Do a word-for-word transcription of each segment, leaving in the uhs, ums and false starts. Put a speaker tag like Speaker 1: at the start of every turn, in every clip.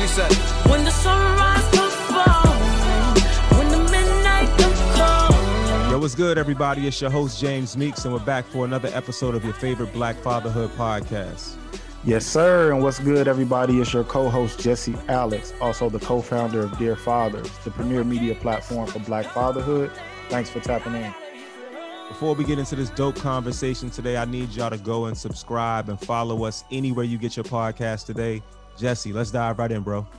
Speaker 1: you say?
Speaker 2: When the sunrise comes falling, when the midnight comes calling.
Speaker 3: Yo, what's good, everybody? It's your host, James Meeks, and we're back for another episode of your favorite Black Fatherhood podcast.
Speaker 4: Yes, sir. And what's good, everybody? It's your co-host, Jesse Alex, also the co-founder of Dear Fathers, the premier media platform for Black fatherhood. Thanks for tapping in.
Speaker 3: Before we get into this dope conversation today, I need y'all to go and subscribe and follow us anywhere you get your podcast today. Jesse, let's dive right in, bro.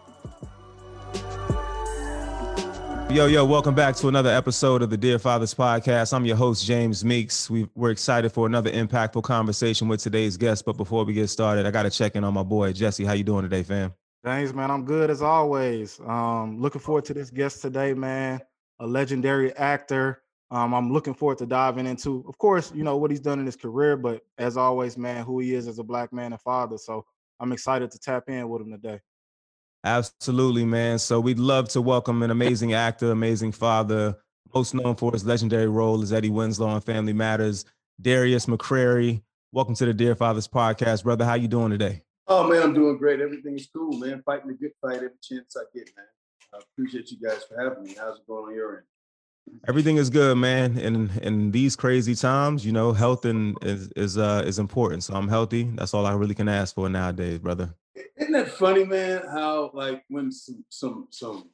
Speaker 3: Yo, yo, welcome back to another episode of the Dear Fathers podcast. I'm your host, James Meeks. We, we're excited for another impactful conversation with today's guest. But before we get started, I got to check in on my boy, Jesse. How you doing today, fam?
Speaker 4: James, man, I'm good as always. Um, looking forward to this guest today, man. A legendary actor. Um, I'm looking forward to diving into, of course, you know, what he's done in his career, but as always, man, who he is as a Black man and father. So I'm excited to tap in with him today.
Speaker 3: Absolutely, man. So we'd love to welcome an amazing actor, amazing father, most known for his legendary role as Eddie Winslow on Family Matters, Darius McCrary. Welcome to the Dear Fathers podcast, brother. How you doing today?
Speaker 5: Oh, man, I'm doing great. Everything is cool, man. Fighting the good fight every chance I get, man. I appreciate you guys for having me. How's it going on your end?
Speaker 3: Everything is good, man. And in these crazy times, you know, health and is is uh is important. So I'm healthy. That's all I really can ask for nowadays, brother.
Speaker 5: Isn't that funny, man? How like when some some some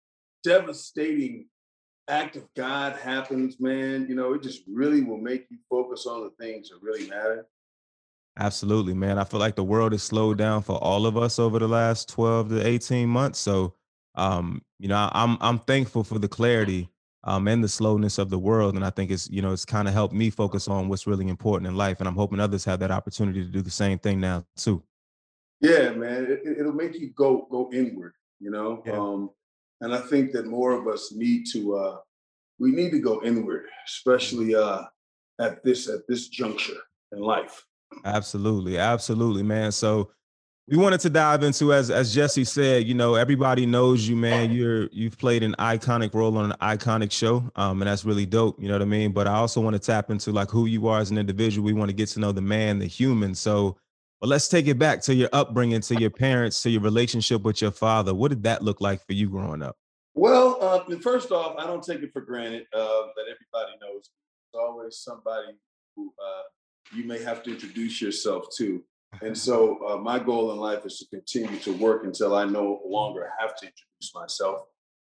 Speaker 5: devastating act of God happens, man, you know, it just really will make you focus on the things that really matter.
Speaker 3: Absolutely, man. I feel like the world has slowed down for all of us over the last twelve to eighteen months. So, um, you know, I'm I'm thankful for the clarity um, and the slowness of the world. And I think it's, you know, it's kind of helped me focus on what's really important in life. And I'm hoping others have that opportunity to do the same thing now, too.
Speaker 5: Yeah, man, it, it'll make you go go inward, you know.
Speaker 4: Yeah.
Speaker 5: Um, and I think that more of us need to uh, we need to go inward, especially uh, at this at this juncture in life.
Speaker 3: Absolutely. Absolutely, man. So we wanted to dive into, as as Jesse said, you know, everybody knows you, man. You're you've played an iconic role on an iconic show. Um, and that's really dope. You know what I mean? But I also want to tap into like who you are as an individual. We want to get to know the man, the human. So well, let's take it back to your upbringing, to your parents, to your relationship with your father. What did that look like for you growing up?
Speaker 5: Well, uh, first off, I don't take it for granted uh, that everybody knows. There's always somebody who uh, you may have to introduce yourself to. And so uh, my goal in life is to continue to work until I no longer have to introduce myself.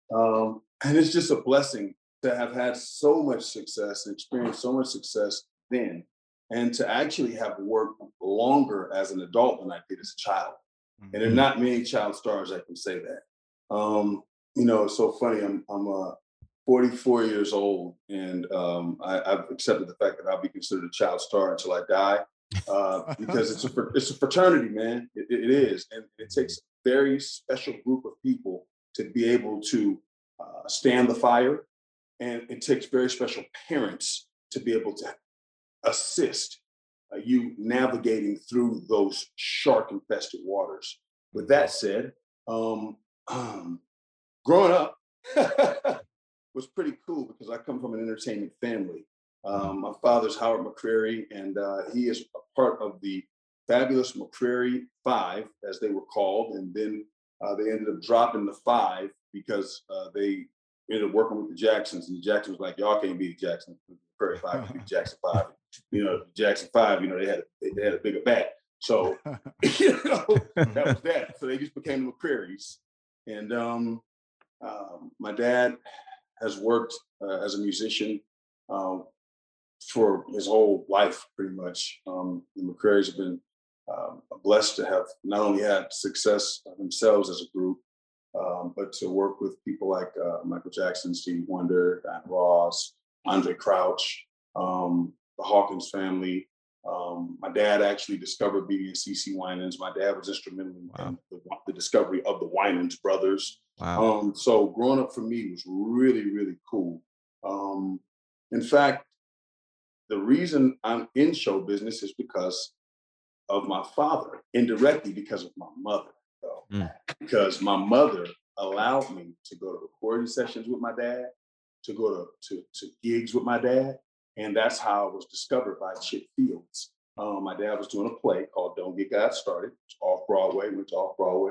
Speaker 5: Um, and it's just a blessing to have had so much success and experienced so much success then, and to actually have worked longer as an adult than I did as a child. Mm-hmm. And there are not many child stars that can say that. Um, you know, it's so funny. I'm I'm uh, forty-four years old, and um, I, I've accepted the fact that I'll be considered a child star until I die. Uh, because it's a it's a fraternity, man. It, it is, and it takes a very special group of people to be able to uh, stand the fire, and it takes very special parents to be able to assist uh, you navigating through those shark-infested waters. With that said, um, um, growing up was pretty cool because I come from an entertainment family. Um, my father's Howard McCrary, and uh, he is a part of the fabulous McCrary Five, as they were called. And then uh, they ended up dropping the Five because uh, they ended up working with the Jacksons. And the Jacksons was like, y'all can't be the Jacksons. McCrary Five, you be the Jackson Five. You know, the Jackson Five, you know, they had they had a bigger bat. So, you know, that was that. So they just became the McCrarys. And um, um, my dad has worked uh, as a musician uh, for his whole life, pretty much. Um, the McCrarys have been um, blessed to have not only had success themselves as a group, um, but to work with people like uh, Michael Jackson, Stevie Wonder, Diana Ross, Andre Crouch, um, the Hawkins family. Um, my dad actually discovered B B and C C Winans. My dad was instrumental
Speaker 3: Wow.
Speaker 5: in the, the discovery of the Winans brothers.
Speaker 3: Wow.
Speaker 5: Um, so growing up for me was really, really cool. Um, in fact, the reason I'm in show business is because of my father, indirectly because of my mother, though. Mm. Because my mother allowed me to go to recording sessions with my dad, to go to, to, to gigs with my dad. And that's how I was discovered by Chip Fields. Um, my dad was doing a play called Don't Get God Started. It's off Broadway, went to off Broadway.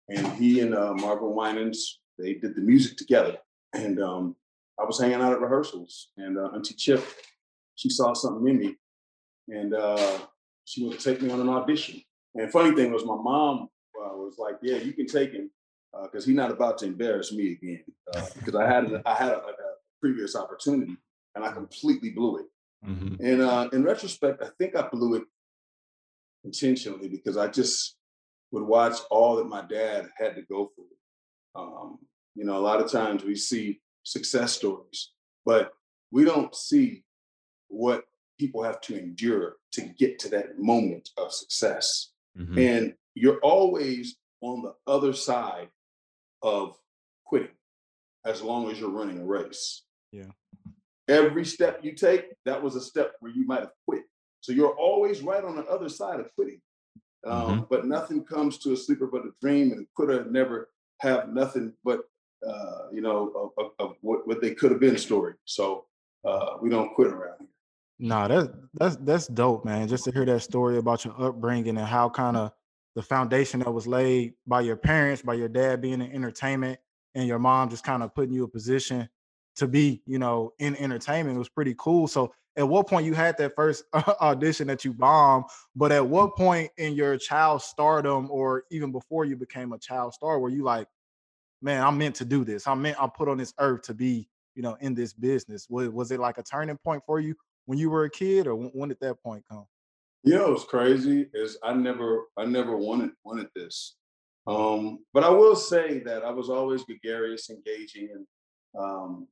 Speaker 5: and he and uh, Marvin Winans, they did the music together. And um, I was hanging out at rehearsals, and uh, Auntie Chip, she saw something in me, and uh, she wanted to take me on an audition. And funny thing was, my mom uh, was like, "Yeah, you can take him, because uh, he's not about to embarrass me again." Because uh, I had a, I had a, like a previous opportunity, and I completely blew it. Mm-hmm. And uh, in retrospect, I think I blew it intentionally, because I just would watch all that my dad had to go through. Um, you know, a lot of times we see success stories, but we don't see what people have to endure to get to that moment of success. Mm-hmm. And you're always on the other side of quitting, as long as you're running a race.
Speaker 4: Yeah.
Speaker 5: Every step you take, that was a step where you might have quit. So you're always right on the other side of quitting. Um, mm-hmm. But nothing comes to a sleeper but a dream, and a quitter never have nothing but, uh, you know, of, of what, what they could have been story. So uh, we don't quit around here.
Speaker 4: No, that's that's that's dope, man. Just to hear that story about your upbringing and how kind of the foundation that was laid by your parents, by your dad being in entertainment, and your mom just kind of putting you in a position to be, you know, in entertainment was pretty cool. So at what point you had that first audition that you bombed, but at what point in your child stardom, or even before you became a child star, were you like, man, I'm meant to do this. I'm meant, I'm put on this earth to be, you know, in this business? Was, was it like a turning point for you when you were a kid, or when did that point come?
Speaker 5: You know, what's crazy is I never, I never wanted wanted this. Um, but I will say that I was always gregarious, engaging, and um,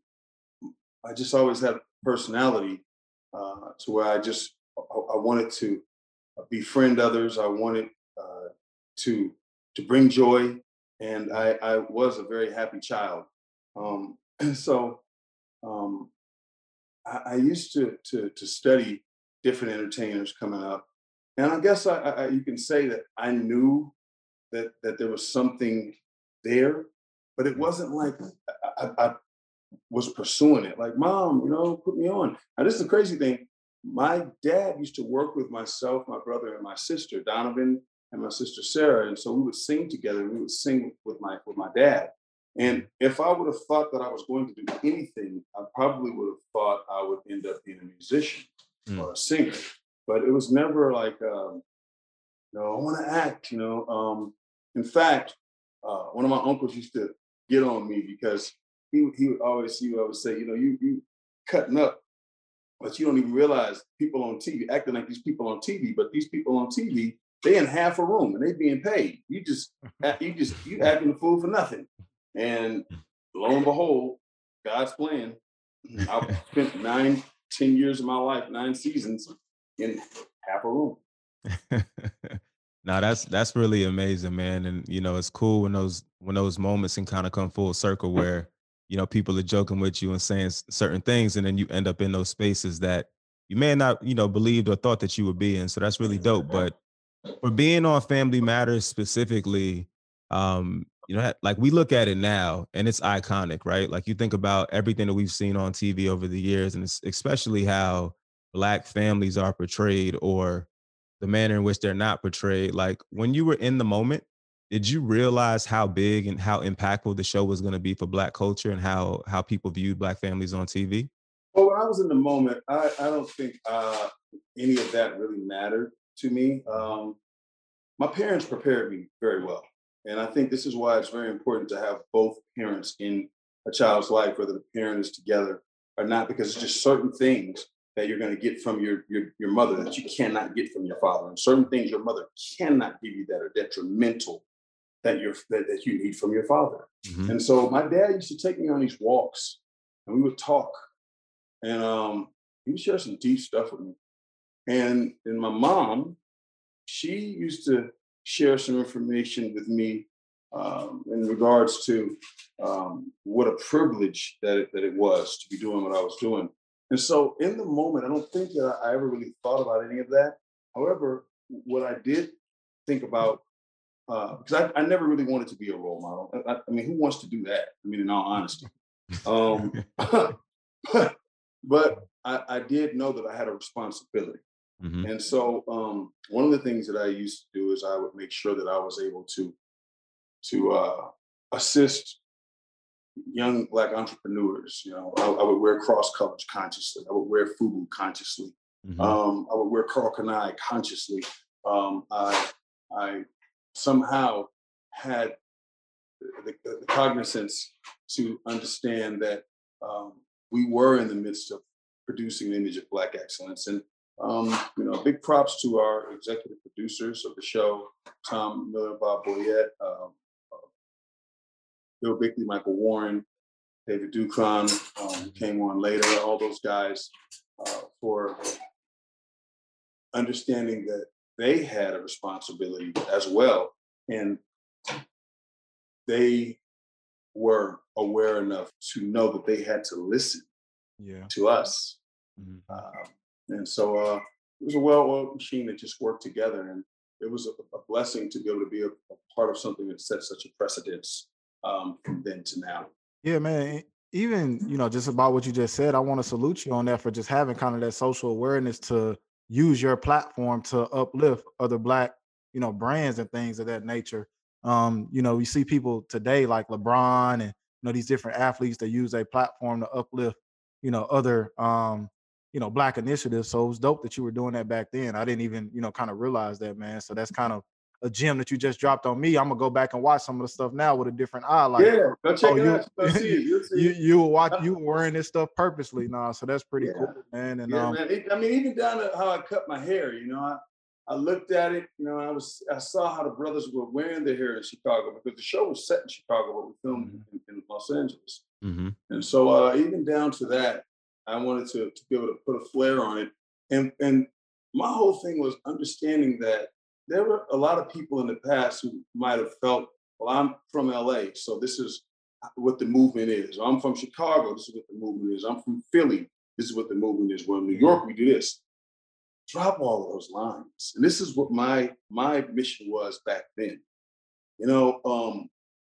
Speaker 5: I just always had personality uh, to where I just I, I wanted to befriend others. I wanted uh, to to bring joy, and I, I was a very happy child. Um, and so um, I, I used to, to to study different entertainers coming up, and I guess I, I, you can say that I knew that that there was something there, but it wasn't like I, I, I was pursuing it. Like, Mom, you know, put me on. Now, this is the crazy thing. My dad used to work with myself, my brother, and my sister, Donovan, and my sister, Sarah. And so we would sing together. We would sing with my with my dad. And if I would have thought that I was going to do anything, I probably would have thought I would end up being a musician mm. or a singer. But it was never like, um, you know, I want to act, you know. Um, in fact, uh, one of my uncles used to get on me because he, he would always, he would always say, you know, you, you cutting up, but you don't even realize people on T V acting like these people on T V, but these people on T V, they in half a room and they being paid. You just, you just, you acting a fool for nothing. And lo and behold, God's plan. I spent nine, ten years of my life, nine seasons in half a room.
Speaker 3: Now that's that's really amazing, man. And you know, it's cool when those when those moments can kind of come full circle where, you know, people are joking with you and saying s- certain things, and then you end up in those spaces that you may not, you know, believed or thought that you would be in. So that's really dope. But for being on Family Matters specifically, um, you know, like we look at it now and it's iconic, right? Like you think about everything that we've seen on T V over the years, and it's especially how Black families are portrayed, or the manner in which they're not portrayed. Like when you were in the moment, did you realize how big and how impactful the show was going to be for Black culture and how how people viewed Black families on T V?
Speaker 5: Well, when I was in the moment, I, I don't think uh, any of that really mattered to me. Um, my parents prepared me very well. And I think this is why it's very important to have both parents in a child's life, whether the parent is together or not, because it's just certain things that you're going to get from your, your, your mother that you cannot get from your father. And certain things your mother cannot give you that are detrimental that, you're, that, that you need from your father. Mm-hmm. And so my dad used to take me on these walks and we would talk. And um, he would share some deep stuff with me. And, and my mom, she used to share some information with me um, in regards to um, what a privilege that it, that it was to be doing what I was doing. And so in the moment, I don't think that I ever really thought about any of that. However, what I did think about, uh, because I, I never really wanted to be a role model. I, I mean, who wants to do that? I mean, in all honesty. Um, but but I, I did know that I had a responsibility. Mm-hmm. And so um, one of the things that I used to do is I would make sure that I was able to to uh, assist young Black entrepreneurs. You know, I, I would wear cross colors consciously. I would wear FUBU consciously.
Speaker 3: Mhm.
Speaker 5: Um, I would wear Carl Kanai consciously. Um, I, I somehow had the, the, the cognizance to understand that um, we were in the midst of producing an image of Black excellence. And, um, you know, big props to our executive producers of the show, Tom Miller, Bob Boyette, um, uh, Bill Bickley, Michael Warren, David Ducron, um, came on later, all those guys uh, for understanding that they had a responsibility as well. And they were aware enough to know that they had to listen
Speaker 4: Yeah.
Speaker 5: to us.
Speaker 3: Mhm.
Speaker 5: Um, and so uh, it was a well-oiled machine that just worked together. And it was a, a blessing to be able to be a, a part of something that set such a precedence um, from then to now.
Speaker 4: Yeah, man. e- Even, you know, just about what you just said, I want to salute you on that for just having kind of that social awareness to use your platform to uplift other Black, you know, brands and things of that nature. Um, you know, we see people today like LeBron and, you know, these different athletes that use a platform to uplift, you know, other, um, you know, Black initiatives. So it was dope that you were doing that back then. I didn't even, you know, kind of realize that, man. So that's kind of a gem that you just dropped on me. I'm gonna go back and watch some of the stuff now with a different eye. Like,
Speaker 5: Yeah, go check
Speaker 4: oh,
Speaker 5: it
Speaker 4: you
Speaker 5: out. You'll see it. You'll see
Speaker 4: you
Speaker 5: it.
Speaker 4: you were watch you were wearing this stuff purposely, nah. So that's pretty
Speaker 5: Yeah.
Speaker 4: cool, man. And
Speaker 5: Yeah,
Speaker 4: um,
Speaker 5: man. It, I mean, even down to how I cut my hair, you know, I, I looked at it, you know, I was I saw how the brothers were wearing their hair in Chicago because the show was set in Chicago, but we filmed
Speaker 3: Mhm.
Speaker 5: in, in Los Angeles.
Speaker 3: Mhm.
Speaker 5: And so uh, even down to that, I wanted to, to be able to put a flair on it. And and my whole thing was understanding that there were a lot of people in the past who might have felt, well, I'm from L A, so this is what the movement is. Or I'm from Chicago, this is what the movement is. I'm from Philly, this is what the movement is. Well, in New York, we do this. Drop all of those lines. And this is what my my mission was back then. You know, um,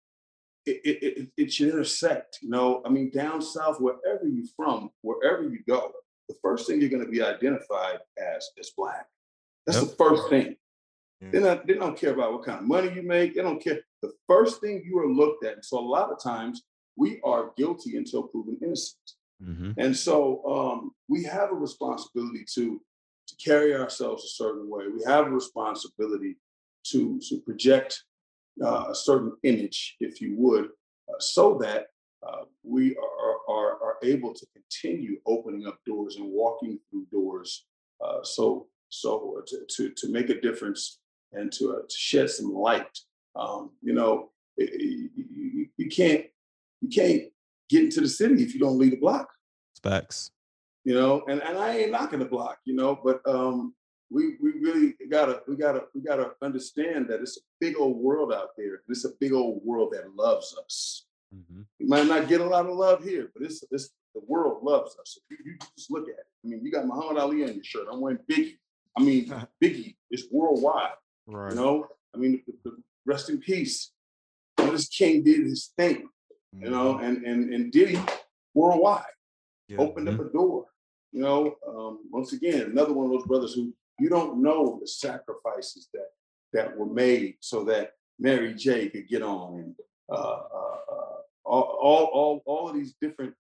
Speaker 5: it, it, it, it should intersect, you know. I mean, down south, wherever you're from, wherever you go, the first thing you're going to be identified as is Black. That's
Speaker 3: Yep.
Speaker 5: the first thing.
Speaker 4: Yeah.
Speaker 5: They not, they don't care about what kind of money you make. They don't care. The first thing you are looked at. And so a lot of times we are guilty until proven innocent.
Speaker 3: Mhm.
Speaker 5: And so um, we have a responsibility to, to carry ourselves a certain way. We have a responsibility to, to project uh, a certain image, if you would, uh, so that uh, we are, are, are able to continue opening up doors and walking through doors. Uh, so so to, to, to make a difference and to, uh, to shed some light. Um, you know, it- it- you, you can't you can't get into the city if you don't leave the block.
Speaker 3: Facts.
Speaker 5: You know, and, and I ain't knocking the block, you know, but um, we we really gotta we gotta we gotta understand that it's a big old world out there. And it's a big old world that loves us.
Speaker 3: Mhm.
Speaker 5: We might not get a lot of love here, but it's it's the world loves us. If you, you just look at it. I mean, you got Muhammad Ali on your shirt. I'm wearing Biggie. I mean, Biggie is worldwide.
Speaker 4: right.
Speaker 5: You know, I mean, the, the, rest in peace. You know, this King did his thing. You know,
Speaker 4: Mhm.
Speaker 5: and and and Diddy worldwide
Speaker 4: Yeah.
Speaker 5: opened up a door. You know, um, once again, another one of those brothers who you don't know the sacrifices that that were made so that Mary J could get on, and uh, uh, uh, all, all all all of these different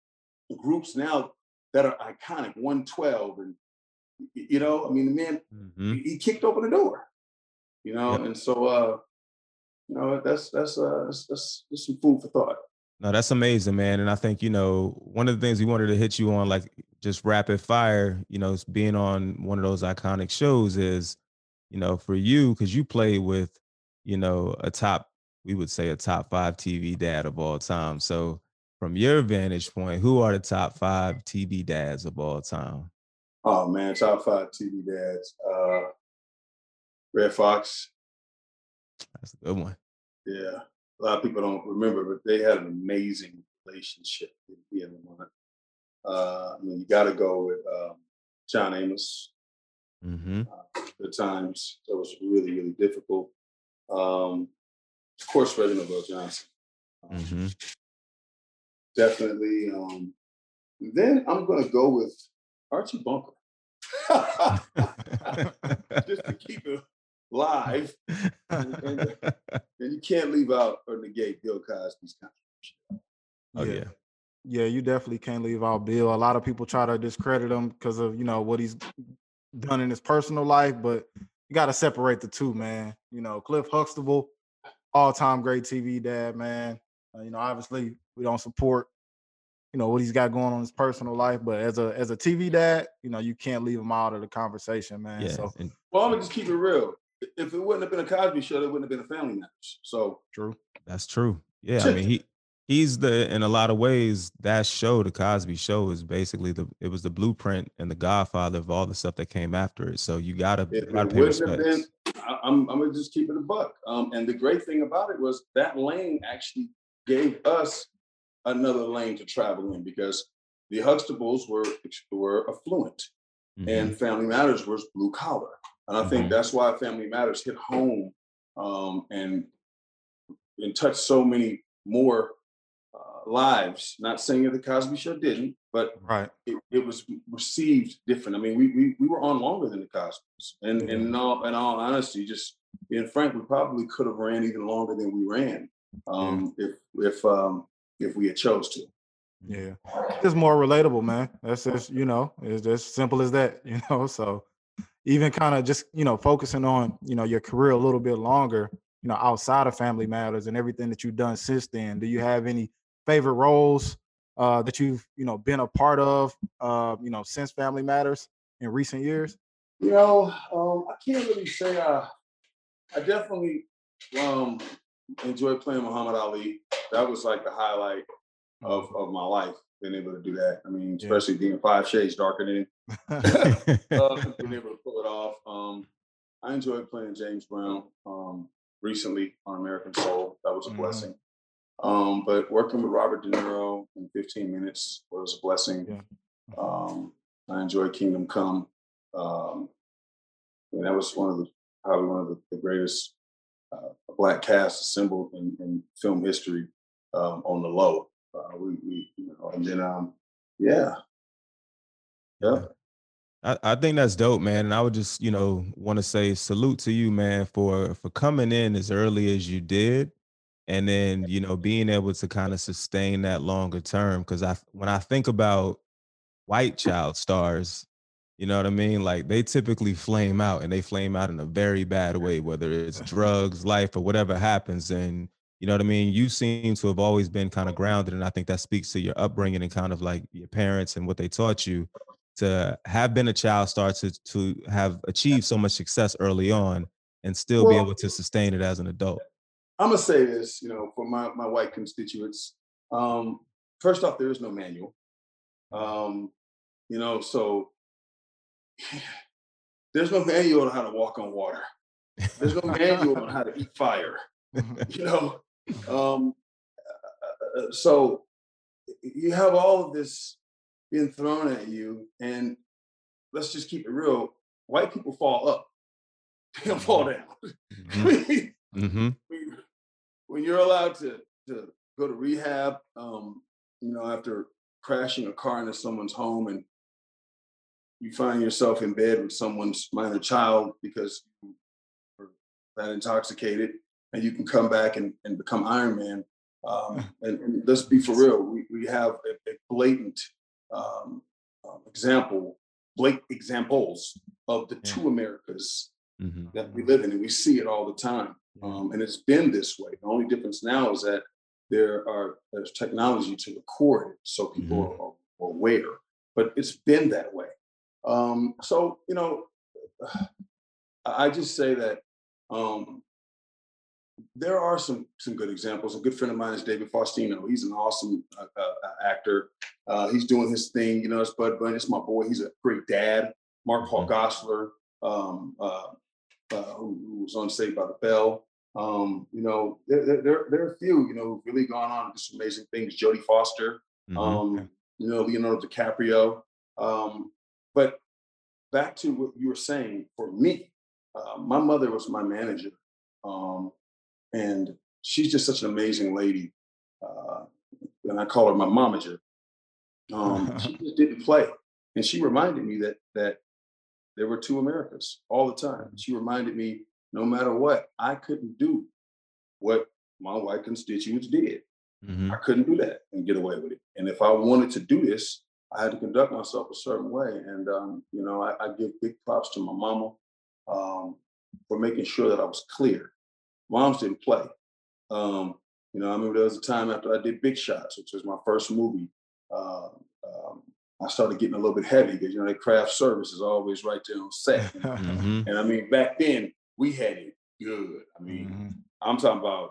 Speaker 5: groups now that are iconic. one twelve, and y- you know, I mean, the man
Speaker 3: Mhm.
Speaker 5: he, he kicked open the door. You know,
Speaker 3: Yep.
Speaker 5: and so uh, you know that's that's uh, that's, that's that's some food for thought.
Speaker 3: No, that's amazing, man. And I think, you know, one of the things we wanted to hit you on, like just rapid fire, you know, being on one of those iconic shows is, you know, for you, because you play with, you know, a top, we would say a top five T V dad of all time. So from your vantage point, who are the top five T V dads of all time?
Speaker 5: Oh man, top five T V dads. Uh, Red Fox.
Speaker 3: That's a good one.
Speaker 5: Yeah, a lot of people don't remember, but they had an amazing relationship. He and Lamont. Uh, I mean, you got to go with um, John Amos.
Speaker 3: Mm-hmm.
Speaker 5: Uh, the times that was really, really difficult. Um, of course, Reginald Bell Johnson. Um,
Speaker 3: Mm-hmm.
Speaker 5: Definitely. Um, then I'm going to go with Archie Bunker. Just to keep it live, and, and, and you can't leave out or negate Bill Cosby's contribution.
Speaker 3: Oh yeah.
Speaker 4: Yeah, you definitely can't leave out Bill. A lot of people try to discredit him because of, you know, what he's done in his personal life, but you got to separate the two, man. You know, Cliff Huxtable, all-time great T V dad, man. Uh, you know, obviously we don't support, you know, what he's got going on in his personal life, but as a as a T V dad, you know, you can't leave him out of the conversation, man.
Speaker 3: Yeah.
Speaker 4: So
Speaker 3: And
Speaker 5: Well, I'm gonna just keep it real. If it wouldn't have been a Cosby Show, there wouldn't have been a Family Matters. So
Speaker 4: true.
Speaker 3: that's true. Yeah. I mean, he he's the in a lot of ways, that show, the Cosby Show, is basically the it was the blueprint and the godfather of all the stuff that came after it. So you gotta, you
Speaker 5: if
Speaker 3: gotta
Speaker 5: it
Speaker 3: pay
Speaker 5: wouldn't have
Speaker 3: respects.
Speaker 5: been, I, I'm I'm gonna just keep it a buck. Um, and the great thing about it was that lane actually gave us another lane to travel in because the Huxtables were were affluent,
Speaker 3: Mhm.
Speaker 5: and Family Matters was blue collar. And I think
Speaker 3: Mhm.
Speaker 5: that's why Family Matters hit home um, and and touched so many more uh, lives. Not saying that the Cosby Show didn't, but
Speaker 4: Right.
Speaker 5: it, it was received different. I mean, we we, we were on longer than the Cosbys, and
Speaker 4: Yeah.
Speaker 5: and in all, in all honesty, just being frank, we probably could have ran even longer than we ran um, if if um, if we had chose to.
Speaker 4: Yeah. It's more relatable, man. That's just, you know, it's just simple as that, you know. So even kind of just, you know, focusing on, you know, your career a little bit longer, you know, outside of Family Matters and everything that you've done since then. Do you have any favorite roles uh that you've, you know, been a part of uh, you know, since Family Matters in recent years?
Speaker 5: You know, um, I can't really say uh, I definitely um, enjoyed playing Muhammad Ali. That was like the highlight of, of my life, being able to do that. I mean,
Speaker 4: Yeah.
Speaker 5: especially being five shades darker than him, uh, being able to pull it off. Um, I enjoyed playing James Brown um, recently on American Soul. That was a
Speaker 4: Mhm.
Speaker 5: blessing. Um, but working with Robert De Niro in fifteen minutes was a blessing.
Speaker 4: Yeah.
Speaker 5: Um, I enjoyed Kingdom Come. Um, and that was one of the probably one of the, the greatest uh, black cast assembled in, in film history um, on the low. Uh, we, we, you know, and then um, yeah, yeah.
Speaker 3: I, I think that's dope, man. And I would just, you know, want to say salute to you, man, for for coming in as early as you did, and then, you know, being able to kind of sustain that longer term. Because I, when I think about white child stars, you know what I mean? Like they typically flame out, and they flame out in a very bad way, whether it's drugs, life, or whatever happens. And you know what I mean? You seem to have always been kind of grounded, and I think that speaks to your upbringing and kind of like your parents and what they taught you to have been a child star, to to have achieved so much success early on and still be
Speaker 5: Well,
Speaker 3: able to sustain it as an adult.
Speaker 5: I'm gonna say this, you know, for my my white constituents. Um, first off, there is no manual. Um, you know, so there's no manual on how to walk on water. There's no manual on how to eat fire. You know, um, uh, so you have all of this being thrown at you, and let's just keep it real. White people fall up; they don't fall down.
Speaker 3: Mhm. Mhm.
Speaker 5: When you're allowed to to go to rehab, um, you know, after crashing a car into someone's home, and you find yourself in bed with someone's minor child because you were that intoxicated, and you can come back and, and become Iron Man. Um, and, and let's be for real, we, we have a, a blatant um, um, example, blatant examples of the
Speaker 4: Yeah.
Speaker 5: two Americas
Speaker 3: Mhm.
Speaker 5: that we live in, and we see it all the time. Um, and it's been this way. The only difference now is that there are there's technology to record it, so people
Speaker 3: Mhm.
Speaker 5: are, are aware. But it's been that way. Um, so you know, I I just say that um, there are some some good examples. A good friend of mine is David Faustino. He's an awesome uh, uh, actor. Uh, he's doing his thing. You know, it's Bud Bunny. It's my boy. He's a great dad. Mark Paul
Speaker 3: Mhm.
Speaker 5: Gosselaar, um, uh, uh, who, who was on Saved by the Bell. Um, you know, there, there, there, there are a few, you know, who've really gone on to do some amazing things. Jodie Foster,
Speaker 3: Mhm.
Speaker 5: um, you know, Leonardo DiCaprio. Um, but back to what you were saying, for me, uh, my mother was my manager. Um, and she's just such an amazing lady. Uh, and I call her my momager. Um, she just didn't play. And she reminded me that that there were two Americas all the time. She reminded me no matter what, I couldn't do what my white constituents did.
Speaker 3: Mhm.
Speaker 5: I couldn't do that and get away with it. And if I wanted to do this, I had to conduct myself a certain way. And um, you know, I, I give big props to my mama um, for making sure that I was clear. Moms didn't play. Um, you know, I remember there was a time after I did Big Shots, which was my first movie. Uh, um, I started getting a little bit heavy because you know, the craft service is always right there on set. You know?
Speaker 3: Mhm.
Speaker 5: And I mean, back then we had it good. I mean,
Speaker 4: Mhm.
Speaker 5: I'm talking about,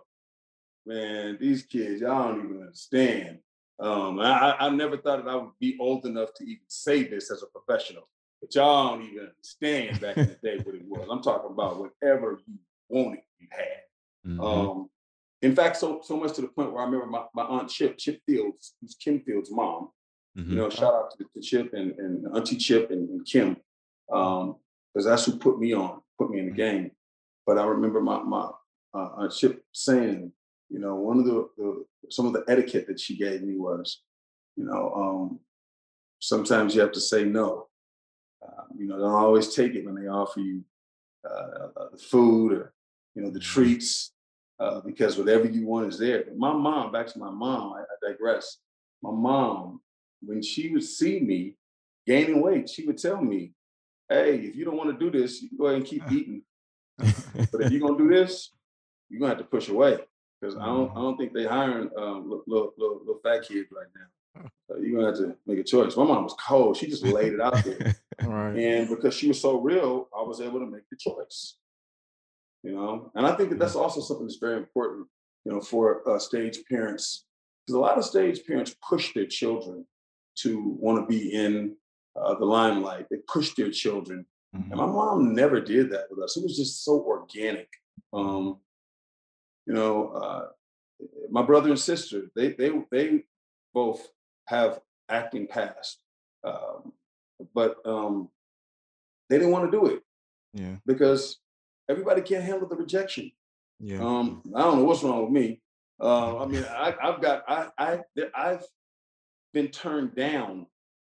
Speaker 5: man, these kids, y'all don't even understand. Um, I, I I never thought that I would be old enough to even say this as a professional, but y'all don't even understand back in the day what it was. I'm talking about whatever you wanted, you had.
Speaker 3: Mhm.
Speaker 5: Um, in fact, so so much to the point where I remember my, my aunt Chip, Chip Fields, who's Kim Fields' mom. You
Speaker 3: Mhm.
Speaker 5: know, shout out to, to Chip and, and Auntie Chip and, and Kim, um, because that's who put me on, put me in the game. But I remember my my uh, Aunt Chip saying, you know, one of the, the some of the etiquette that she gave me was, you know, um, sometimes you have to say no. Uh, you know, don't always take it when they offer you uh, uh, the food or you know the
Speaker 3: Mhm.
Speaker 5: treats, uh, because whatever you want is there. But my mom, back to my mom, I, I digress. My mom, when she would see me gaining weight, she would tell me, "Hey, if you don't want to do this, you can go ahead and keep eating. But if you're gonna do this, you're gonna have to push away because I don't I
Speaker 4: Mhm.
Speaker 5: don't think they hiring um, little, little, little, little fat kids right now. So you're gonna have to make a choice." My mom was cold. She just laid it out there.
Speaker 4: Right.
Speaker 5: And because she was so real, I was able to make the choice. You know, and I think that that's also something that's very important, you know, for uh, stage parents, because a lot of stage parents push their children to want to be in uh, the limelight. They push their children, and
Speaker 4: Mhm.
Speaker 5: my mom never did that with us. It was just so organic. Um, you know, uh, my brother and sister, they they they both have acting past, um, but um, they didn't want to do it
Speaker 4: Yeah.
Speaker 5: because everybody can't handle the rejection.
Speaker 4: Yeah.
Speaker 5: Um, I don't know what's wrong with me. Uh, I mean, I, I've got I, I I've been turned down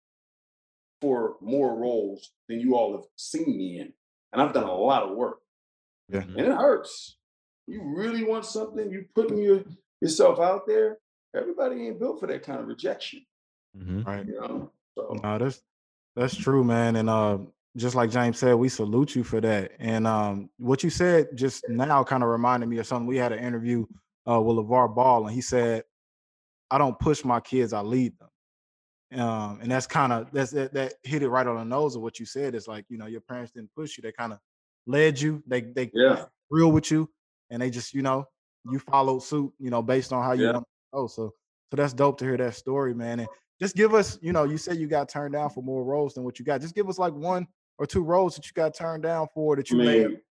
Speaker 5: for more roles than you all have seen me in, and I've done a lot of work,
Speaker 4: Yeah.
Speaker 3: Mhm.
Speaker 5: and it hurts. You really want something, you putting your yourself out there. Everybody ain't built for that kind of rejection,
Speaker 3: Mhm.
Speaker 4: Right.
Speaker 5: you know. So
Speaker 4: No, that's that's true, man. And uh, just like James said, we salute you for that. And um, what you said just now kind of reminded me of something. We had an interview uh, with LeVar Ball, and he said, "I don't push my kids; I lead them." Um, and that's kind of that's that, that hit it right on the nose of what you said. It's like you know your parents didn't push you; they kind of led you. They they
Speaker 5: yeah,
Speaker 4: real with you, and they just you know you followed suit. You know based on how you
Speaker 5: yeah.
Speaker 4: want to go. So so that's dope to hear that story, man. And just give us, you know, you said you got turned down for more roles than what you got. Just give us like one or two roles that you got turned down for that
Speaker 5: I
Speaker 4: you may have.
Speaker 5: mean,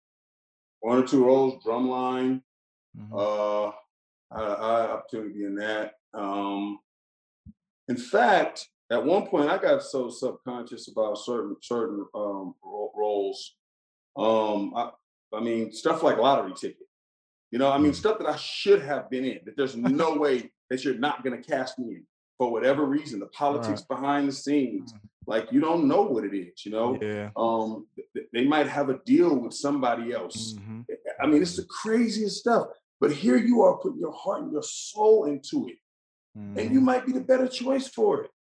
Speaker 5: one or two roles, drumline.
Speaker 4: Mhm.
Speaker 5: Uh, I, I had opportunity in that. Um, In fact, at one point, I got so subconscious about certain certain um, ro- roles. Um, I, I mean, stuff like lottery ticket. You know, I mean,
Speaker 3: Mm.
Speaker 5: stuff that I should have been in. That there's no way that you're not going to cast me in for whatever reason. The politics
Speaker 4: Right.
Speaker 5: behind the scenes,
Speaker 4: Mhm.
Speaker 5: like you don't know what it is. You know,
Speaker 4: Yeah.
Speaker 5: um, th- they might have a deal with somebody else.
Speaker 4: Hmm.
Speaker 5: I mean, it's the craziest stuff. But here you are putting your heart and your soul into it, and you
Speaker 4: Hmm.
Speaker 5: might be the better choice for it.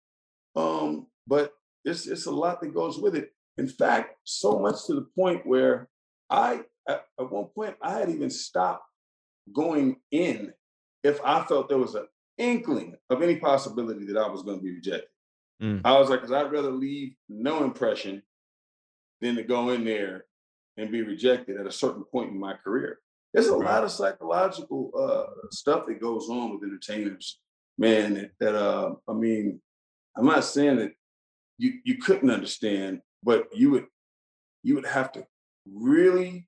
Speaker 5: Um, but it's it's a lot that goes with it. In fact, so much to the point where I at, at one point I had even stopped going in if I felt there was an inkling of any possibility that I was going to be rejected.
Speaker 3: Mm.
Speaker 5: I was like, because I'd rather leave no impression than to go in there and be rejected at a certain point in my career. There's a
Speaker 4: Right.
Speaker 5: lot of psychological uh, stuff that goes on with entertainers, man. That, that uh, I mean, I'm not saying that you you couldn't understand, but you would you would have to really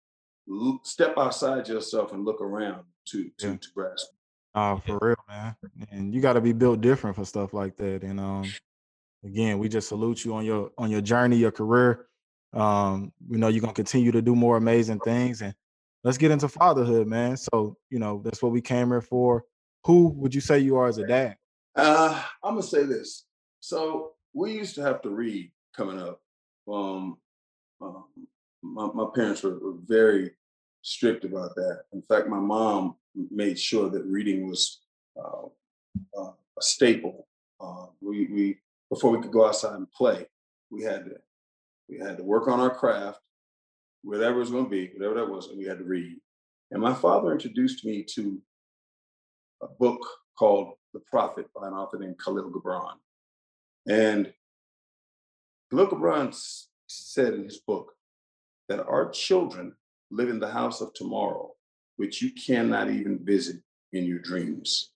Speaker 5: l- step outside yourself and look around to
Speaker 4: Yeah.
Speaker 5: to to grasp.
Speaker 4: Uh,
Speaker 3: Yeah.
Speaker 4: for real, man. And you got to be built different for stuff like that. And um, again, we just salute you on your on your journey, your career. Um, we know you're gonna continue to do more amazing things, and let's get into fatherhood, man. So you know that's what we came here for. Who would you say you are as a dad?
Speaker 5: Uh, I'm gonna say this. So we used to have to read coming up. Um, um, my, my parents were, were very strict about that. In fact, my mom made sure that reading was uh, uh, a staple. Uh, we, we before we could go outside and play, we had to we had to work on our craft, whatever it was going to be, whatever that was, and we had to read. And my father introduced me to a book called The Prophet by an author named Khalil Gibran. And Khalil Gibran s- said in his book that our children live in the house of tomorrow, which you cannot even visit in your dreams.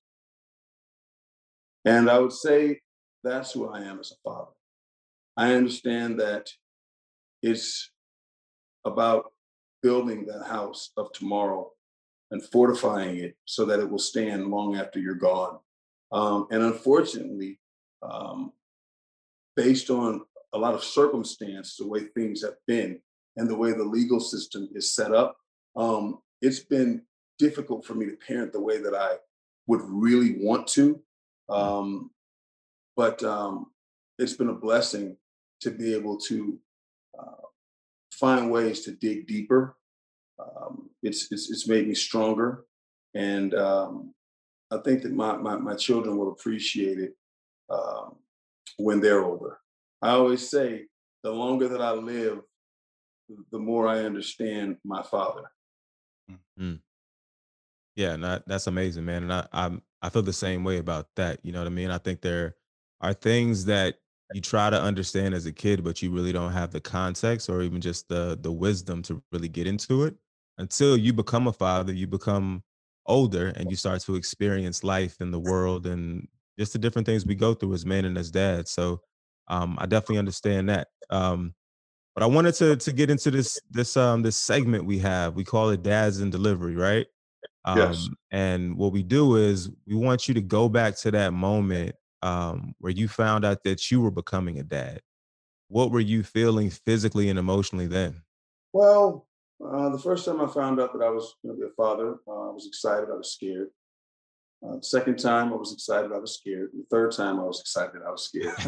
Speaker 5: And I would say that's who I am as a father. I understand that it's about building that house of tomorrow and fortifying it so that it will stand long after you're gone. Um, and unfortunately, um, based on a lot of circumstance, the way things have been and the way the legal system is set up, um, it's been difficult for me to parent the way that I would really want to. Um, but um, it's been a blessing to be able to uh, find ways to dig deeper. Um, it's, it's it's made me stronger, and um, I think that my, my my children will appreciate it um, when they're older. I always say, the longer that I live, the more I understand my father.
Speaker 3: Mm. Yeah, no, that's amazing, man. And I, I'm I feel the same way about that. You know what I mean? I think there are things that you try to understand as a kid, but you really don't have the context or even just the the wisdom to really get into it until you become a father. You become older and you start to experience life in the world and just the different things we go through as men and as dads. So um, I definitely understand that. Um, but I wanted to to get into this this um this segment we have. We call it Dads in Delivery, right?
Speaker 5: Yes.
Speaker 3: Um, and what we do is we want you to go back to that moment um, where you found out that you were becoming a dad. What were you feeling physically and emotionally then?
Speaker 5: Well, uh, the first time I found out that I was going to be a father, uh, I was excited. I was scared. Uh, the second time, I was excited. I was scared. The third time, I was excited. I was scared.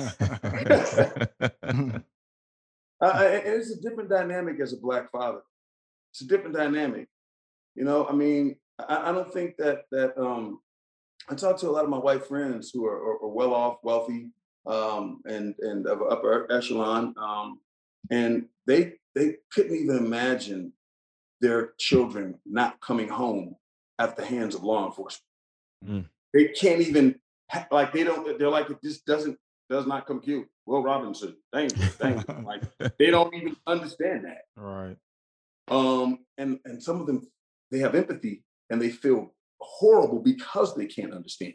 Speaker 5: I, I, it's a different dynamic as a Black father. It's a different dynamic. You know, I mean, I, I don't think that that um, I talk to a lot of my white friends who are, are, are well off, wealthy, um, and and of upper echelon, um, and they they couldn't even imagine their children not coming home at the hands of law enforcement.
Speaker 3: Mm,
Speaker 5: They can't even ha- like they don't. They're like, it just doesn't does not compute. Will Robinson, danger, danger. Like they don't even understand that.
Speaker 4: Right.
Speaker 5: Um, and and some of them, they have empathy and they feel horrible because they can't understand.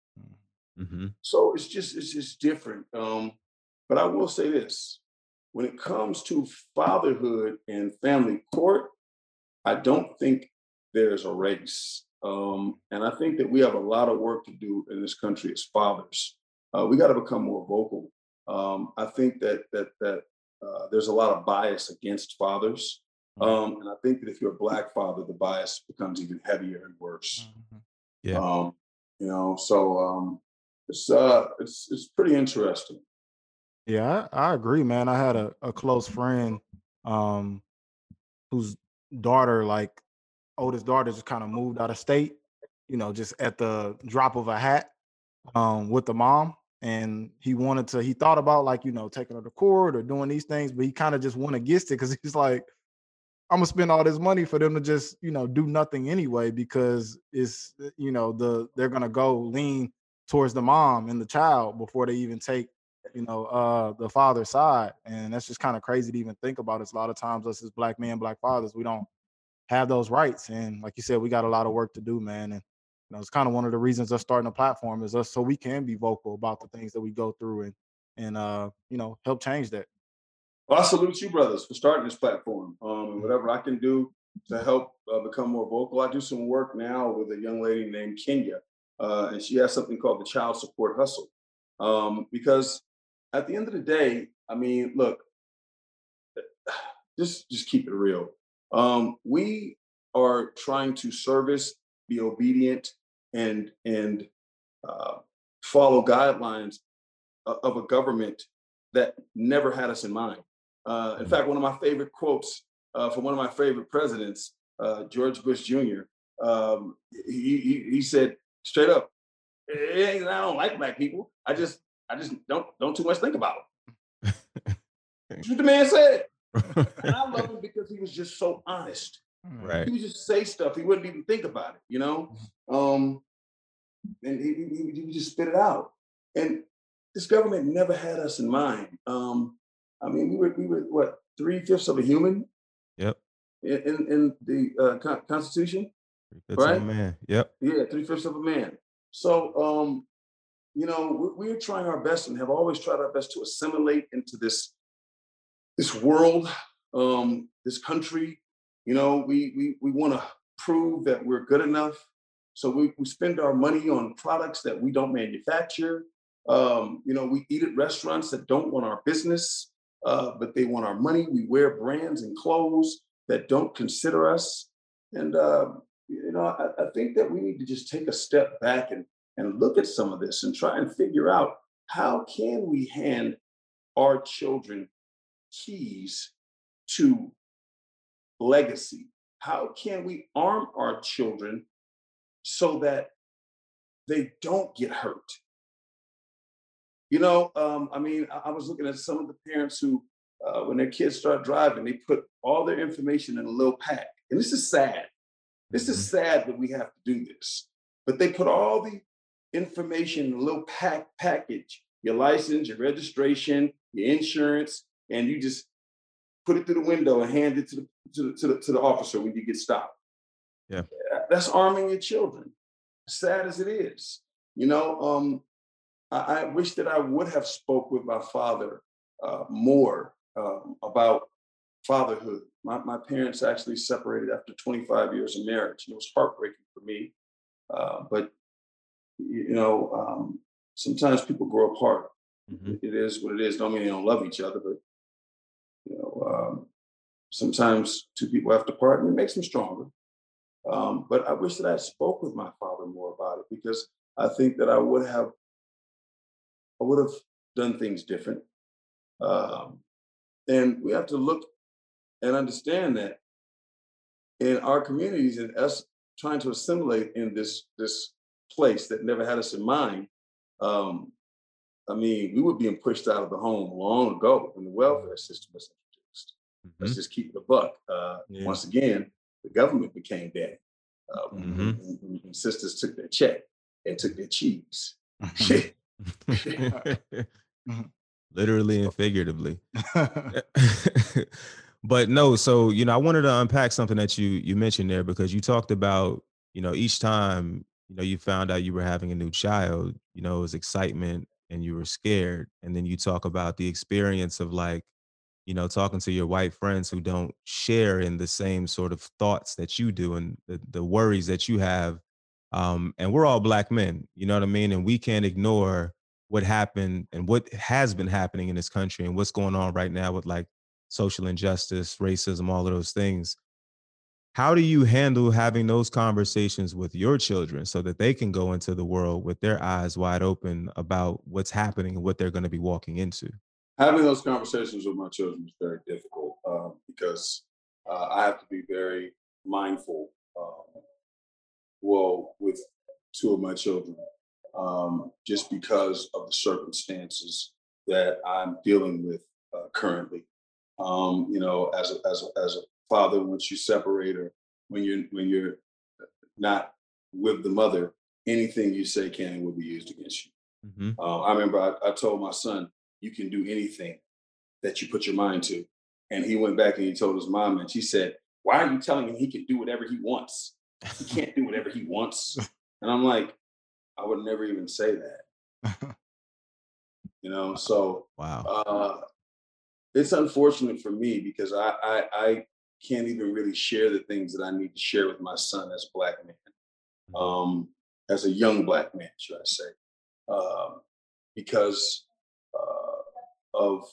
Speaker 3: mhm,
Speaker 5: So it's just it's just different. Um, but I will say this: when it comes to fatherhood and family court, I don't think there's a race. Um, and I think that we have a lot of work to do in this country as fathers. Uh, we got to become more vocal. Um, I think that that that uh, there's a lot of bias against fathers.
Speaker 4: Mhm.
Speaker 5: Um, and I think that if you're a Black father, the bias becomes even heavier and worse.
Speaker 4: Mhm.
Speaker 3: yeah.
Speaker 5: Um, you know, so um, it's uh, it's it's pretty interesting.
Speaker 4: Yeah, I, I agree, man. I had a, a close friend um whose daughter, like oldest daughter, just kind of moved out of state, you know, just at the drop of a hat um with the mom. And he wanted to, he thought about like, you know, taking her to court or doing these things, but he kind of just went against it because he's like, I'm gonna spend all this money for them to just, you know, do nothing anyway because it's, uh, you know, the they're gonna go lean towards the mom and the child before they even take, you know, uh the father's side. And that's just kind of crazy to even think about. It's a lot of times us as black men, black fathers, we don't have those rights. And like you said, we got a lot of work to do, man. And you know, it's kind of one of the reasons us starting a platform is us so we can be vocal about the things that we go through and and uh, you know, help change that.
Speaker 5: Well, I salute you, brothers, for starting this platform. Um, and
Speaker 4: Mm.
Speaker 5: whatever I can do to help uh, become more vocal. I do some work now with a young lady named Kenya, uh, and she has something called the Child Support Hustle. Um, because at the end of the day, I mean, look, just just keep it real. Um, we are trying to service, be obedient, and and uh, follow guidelines o- of a government that never had us in mind. Uh, in
Speaker 3: Mm,
Speaker 5: fact, one of my favorite quotes uh, from one of my favorite presidents, uh, George Bush Junior Um, he, he he said straight up, "Eh, I don't like black people. I just I just don't don't too much think about them." That's what the man said. And I love him because he was just so honest.
Speaker 3: Right.
Speaker 5: He would just say stuff. He wouldn't even think about it, you know? Um, and he, he, he would just spit it out. And this government never had us in mind. Um, I mean, we were, we were what, three-fifths of a human
Speaker 3: Yep.
Speaker 5: in, in, in the uh, con- Constitution?
Speaker 3: Three-fifths of a
Speaker 5: Right?
Speaker 3: man. Yep.
Speaker 5: Yeah, three-fifths of a man. So, um, you know, we're, we're trying our best and have always tried our best to assimilate into this, this world, um, this country. You know, we we we want to prove that we're good enough. So we, we spend our money on products that we don't manufacture. Um, you know, we eat at restaurants that don't want our business, uh, but they want our money. We wear brands and clothes that don't consider us. And, uh, you know, I, I think that we need to just take a step back and, and look at some of this and try and figure out how can we hand our children keys to legacy? How can we arm our children so that they don't get hurt? You know, um, I mean, I, I was looking at some of the parents who, uh, when their kids start driving, they put all their information in a little pack. And this is sad. This is sad that we have to do this. But they put all the information in a little pack package, your license, your registration, your insurance, and you just put it through the window and hand it to the to the, to the, to the officer when you get stopped.
Speaker 3: Yeah.
Speaker 5: That's arming your children. Sad as it is. You know, um, I, I wish that I would have spoke with my father uh, more um, about fatherhood. My, my parents actually separated after twenty-five years of marriage. It was heartbreaking for me. Uh, but, you know, um, sometimes people grow apart.
Speaker 3: Mhm.
Speaker 5: It is what it is. Don't mean they don't love each other, but, you know, um, sometimes two people have to part and it makes them stronger. Um, but I wish that I spoke with my father more about it because I think that I would have, I would have done things different. Um, and we have to look and understand that in our communities and us trying to assimilate in this this place that never had us in mind. Um, I mean, we were being pushed out of the home long ago when the welfare system was introduced. Let's
Speaker 3: Mhm.
Speaker 5: just keep it a buck. Uh,
Speaker 3: Yeah.
Speaker 5: Once again, the government became daddy. Uh, when-
Speaker 3: Mhm.
Speaker 5: when- when- when sisters took their check and took their cheese.
Speaker 3: Literally and figuratively. But no, so you know, I wanted to unpack something that you you mentioned there because you talked about, you know, each time, you know, you found out you were having a new child, you know, it was excitement and you were scared. And then you talk about the experience of like, you know, talking to your white friends who don't share in the same sort of thoughts that you do and the, the worries that you have. Um, and we're all black men, you know what I mean? And we can't ignore what happened and what has been happening in this country and what's going on right now with like social injustice, racism, all of those things. How do you handle having those conversations with your children so that they can go into the world with their eyes wide open about what's happening and what they're going to be walking into?
Speaker 5: Having those conversations with my children is very difficult uh, because uh, I have to be very mindful. Um, well, with two of my children, um, just because of the circumstances that I'm dealing with uh, currently. Um, you know, as a, as a, as a father, once you separate or when you're when you're not with the mother, anything you say can and will be used against you.
Speaker 3: Mm-hmm.
Speaker 5: Uh, I remember I, I told my son, "You can do anything that you put your mind to," and he went back and he told his mom, and she said, "Why are you telling him he can do whatever he wants? He can't do whatever he wants." And I'm like, I would never even say that, you know. So
Speaker 3: Wow.
Speaker 5: uh, it's unfortunate for me because I, I I can't even really share the things that I need to share with my son as a black man, um, as a young black man, should I say, um, because uh, of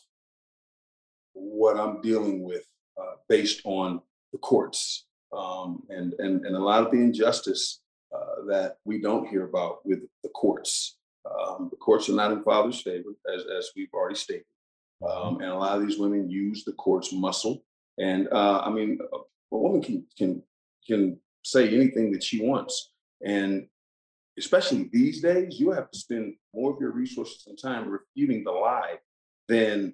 Speaker 5: what I'm dealing with uh, based on the courts um, and, and and a lot of the injustice uh, that we don't hear about with the courts. Um, the courts are not in father's favor, as as we've already stated. Um, and a lot of these women use the court's muscle And uh, I mean, a, a woman can can can say anything that she wants, and especially these days, you have to spend more of your resources and time refuting the lie than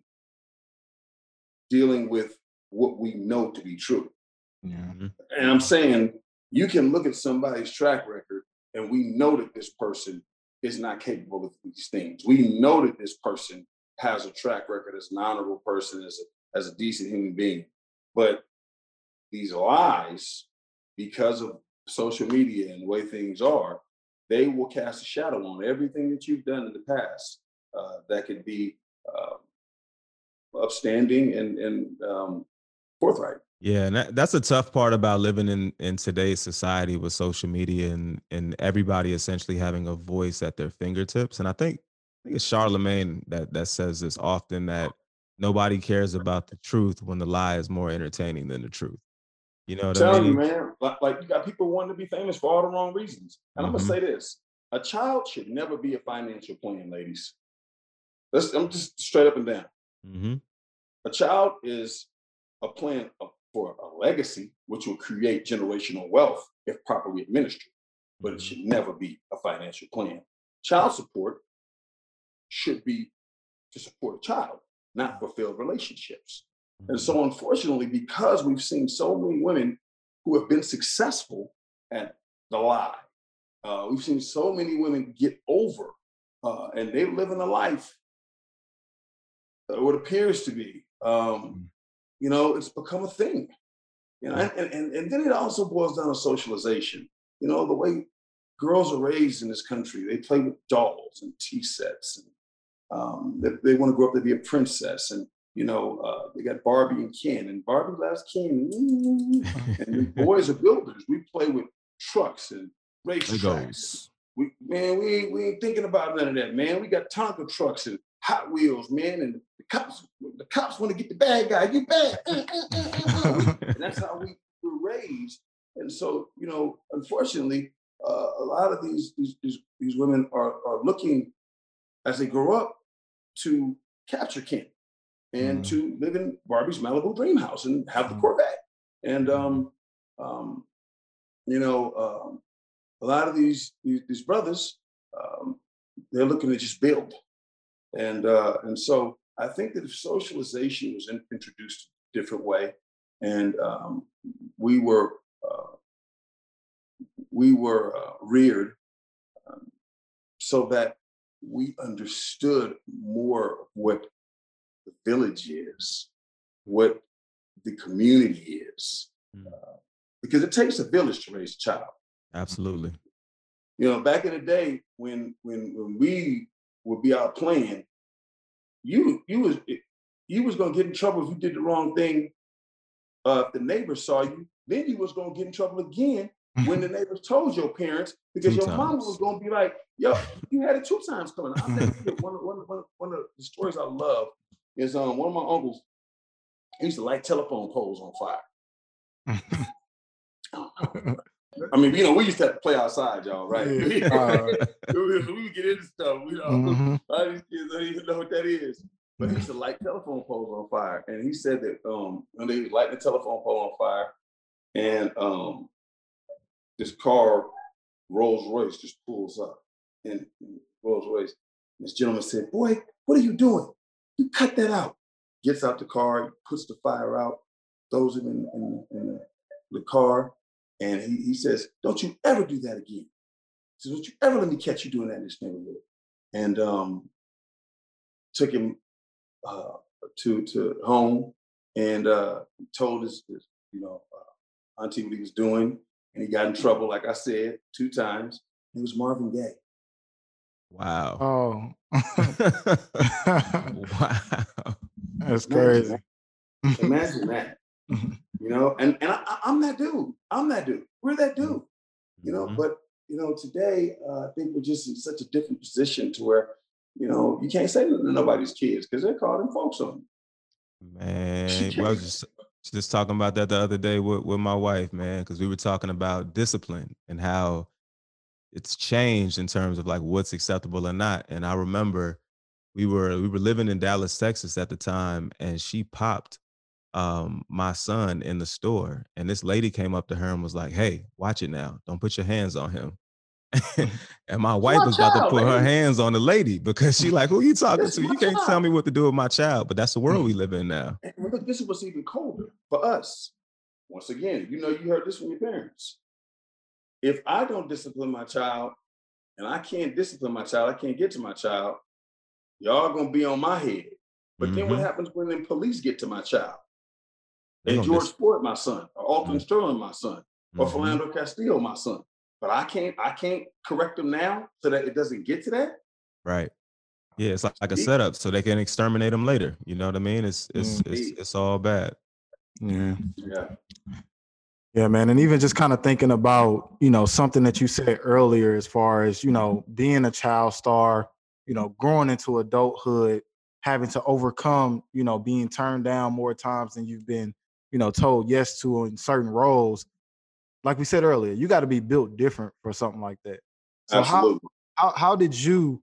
Speaker 5: dealing with what we know to be true.
Speaker 4: Yeah.
Speaker 3: Mhm.
Speaker 5: And I'm saying you can look at somebody's track record and we know that this person is not capable of these things. We know that this person has a track record as an honorable person, as a, as a decent human being. But these lies, because of social media and the way things are, they will cast a shadow on everything that you've done in the past. Uh, that could be uh, upstanding and, and um, forthright.
Speaker 3: Yeah, and that, that's a tough part about living in in today's society with social media and and everybody essentially having a voice at their fingertips. And I think I think it's Charlemagne that that says this often, that nobody cares about the truth when the lie is more entertaining than the truth. You know what I
Speaker 5: Telling you,
Speaker 3: mean?
Speaker 5: man, like, like you got people wanting to be famous for all the wrong reasons. And I'm gonna
Speaker 3: Hmm.
Speaker 5: say this: a child should never be a financial plan, ladies. Let's, I'm just straight up and down.
Speaker 3: Hmm.
Speaker 5: A child is a plan of, for a legacy, which will create generational wealth if properly administered, but it should never be a financial plan. Child support should be to support a child, not fulfill relationships. And so, unfortunately, because we've seen so many women who have been successful at the lie, uh, we've seen so many women get over uh, and they're living a life, uh, what appears to be, um, you know, it's become a thing. You know, and, and, and then it also boils down to socialization. You know, the way girls are raised in this country, they play with dolls and tea sets. And um, they, they want to grow up to be a princess. And, you know, uh, they got Barbie and Ken, and Barbie loves Ken. And the boys are builders. We play with trucks and racetracks.
Speaker 3: Legos.
Speaker 5: We, man, we ain't, we ain't thinking about none of that, man. We got Tonka trucks and Hot Wheels, man. And the cops, the cops want to get the bad guy. You bad. Uh, uh, uh, uh, uh. And that's how we were raised. And so, you know, unfortunately, uh, a lot of these, these these these women are are looking as they grow up to capture Ken and
Speaker 4: Mhm.
Speaker 5: to live in Barbie's Malibu dream house and have the
Speaker 4: Mhm.
Speaker 5: Corvette. And um, um, you know, um, a lot of these these, these brothers, um, they're looking to just build. And uh, and so I think that if socialization was in, introduced a different way, and um, we were uh, we were uh, reared um, so that we understood more of what the village is, what the community is,
Speaker 3: Mm.
Speaker 5: uh, because it takes a village to raise a child.
Speaker 3: Absolutely.
Speaker 5: You know, back in the day when when when we would be out playing, you you was you was gonna get in trouble if you did the wrong thing. Uh, if the neighbors saw you, then you was gonna get in trouble again when the neighbors told your parents, because
Speaker 3: Two
Speaker 5: your mama was
Speaker 3: times.
Speaker 5: gonna be like, "Yo, you had it two times coming." I'll never forget one of, one, of, one, of, one of the stories I love is um one of my uncles. He used to light telephone poles on fire. I mean, you know, we used to have to play outside, y'all, right?
Speaker 4: Yeah. Uh,
Speaker 5: we, we would get into stuff. You know,
Speaker 4: Mhm.
Speaker 5: a lot of these kids don't even know what that is. But he used to light telephone poles on fire, and he said that um, when they was lighting the telephone pole on fire, and um, this car, Rolls Royce, just pulls up, and Rolls Royce. This gentleman said, "Boy, what are you doing? You cut that out." Gets out the car, puts the fire out, throws it in, in, in the, the car, and he, he says, "Don't you ever do that again." He says, "Don't you ever let me catch you doing that in this neighborhood." And um, took him uh, to to home and uh, told his, his you know uh, auntie what he was doing, and he got in trouble, like I said, two times. It was Marvin Gaye.
Speaker 3: Wow.
Speaker 4: Oh,
Speaker 3: Wow.
Speaker 4: that's
Speaker 5: Imagine
Speaker 4: crazy.
Speaker 5: that. Imagine that. You know, and and I, I- I'm that dude. I'm that dude. We're that dude. You know,
Speaker 3: Mhm.
Speaker 5: but you know, today uh, I think we're just in such a different position to where you know you can't say nothing to nobody's kids because they're calling folks on you. You
Speaker 3: Man, well, I was
Speaker 5: can't.
Speaker 3: just just talking about that the other day with, with my wife, man, because we were talking about discipline and how it's changed in terms of like what's acceptable or not. And I remember we were we were living in Dallas, Texas at the time, and she popped um, my son in the store, and this lady came up to her and was like, "Hey, watch it now. Don't put your hands on him." And my wife
Speaker 5: my
Speaker 3: was about to
Speaker 5: child,
Speaker 3: put her
Speaker 5: man.
Speaker 3: hands on the lady because she like, "Who you talking
Speaker 5: This
Speaker 3: to?
Speaker 5: is my
Speaker 3: You can't tell
Speaker 5: child.
Speaker 3: me what to do with my child." But that's the world we live in now.
Speaker 5: And look, this is what's even colder for us. Once again, you know, you heard this from your parents. If I don't discipline my child and I can't discipline my child, I can't get to my child, y'all gonna be on my head. But then what
Speaker 3: Mhm.
Speaker 5: happens when the police get to my child?
Speaker 3: They
Speaker 5: And
Speaker 3: gonna
Speaker 5: George
Speaker 3: dis-
Speaker 5: Floyd, my son, or Alton
Speaker 3: Mhm.
Speaker 5: Sterling, my son, or
Speaker 3: Mhm.
Speaker 5: Philando Castillo, my son. But I can't, I can't correct them now so that it doesn't get to that.
Speaker 3: Right. Yeah, it's like, like a
Speaker 5: See?
Speaker 3: setup so they can exterminate them later. You know what I mean? It's it's
Speaker 4: Mm.
Speaker 3: it's it's all bad.
Speaker 4: Yeah.
Speaker 5: Yeah.
Speaker 4: Yeah, man. And even just kind of thinking about, you know, something that you said earlier as far as, you know, being a child star, you know, growing into adulthood, having to overcome, you know, being turned down more times than you've been, you know, told yes to in certain roles. Like we said earlier, you got to be built different for something like that. So how
Speaker 5: Absolutely.
Speaker 4: how how did you,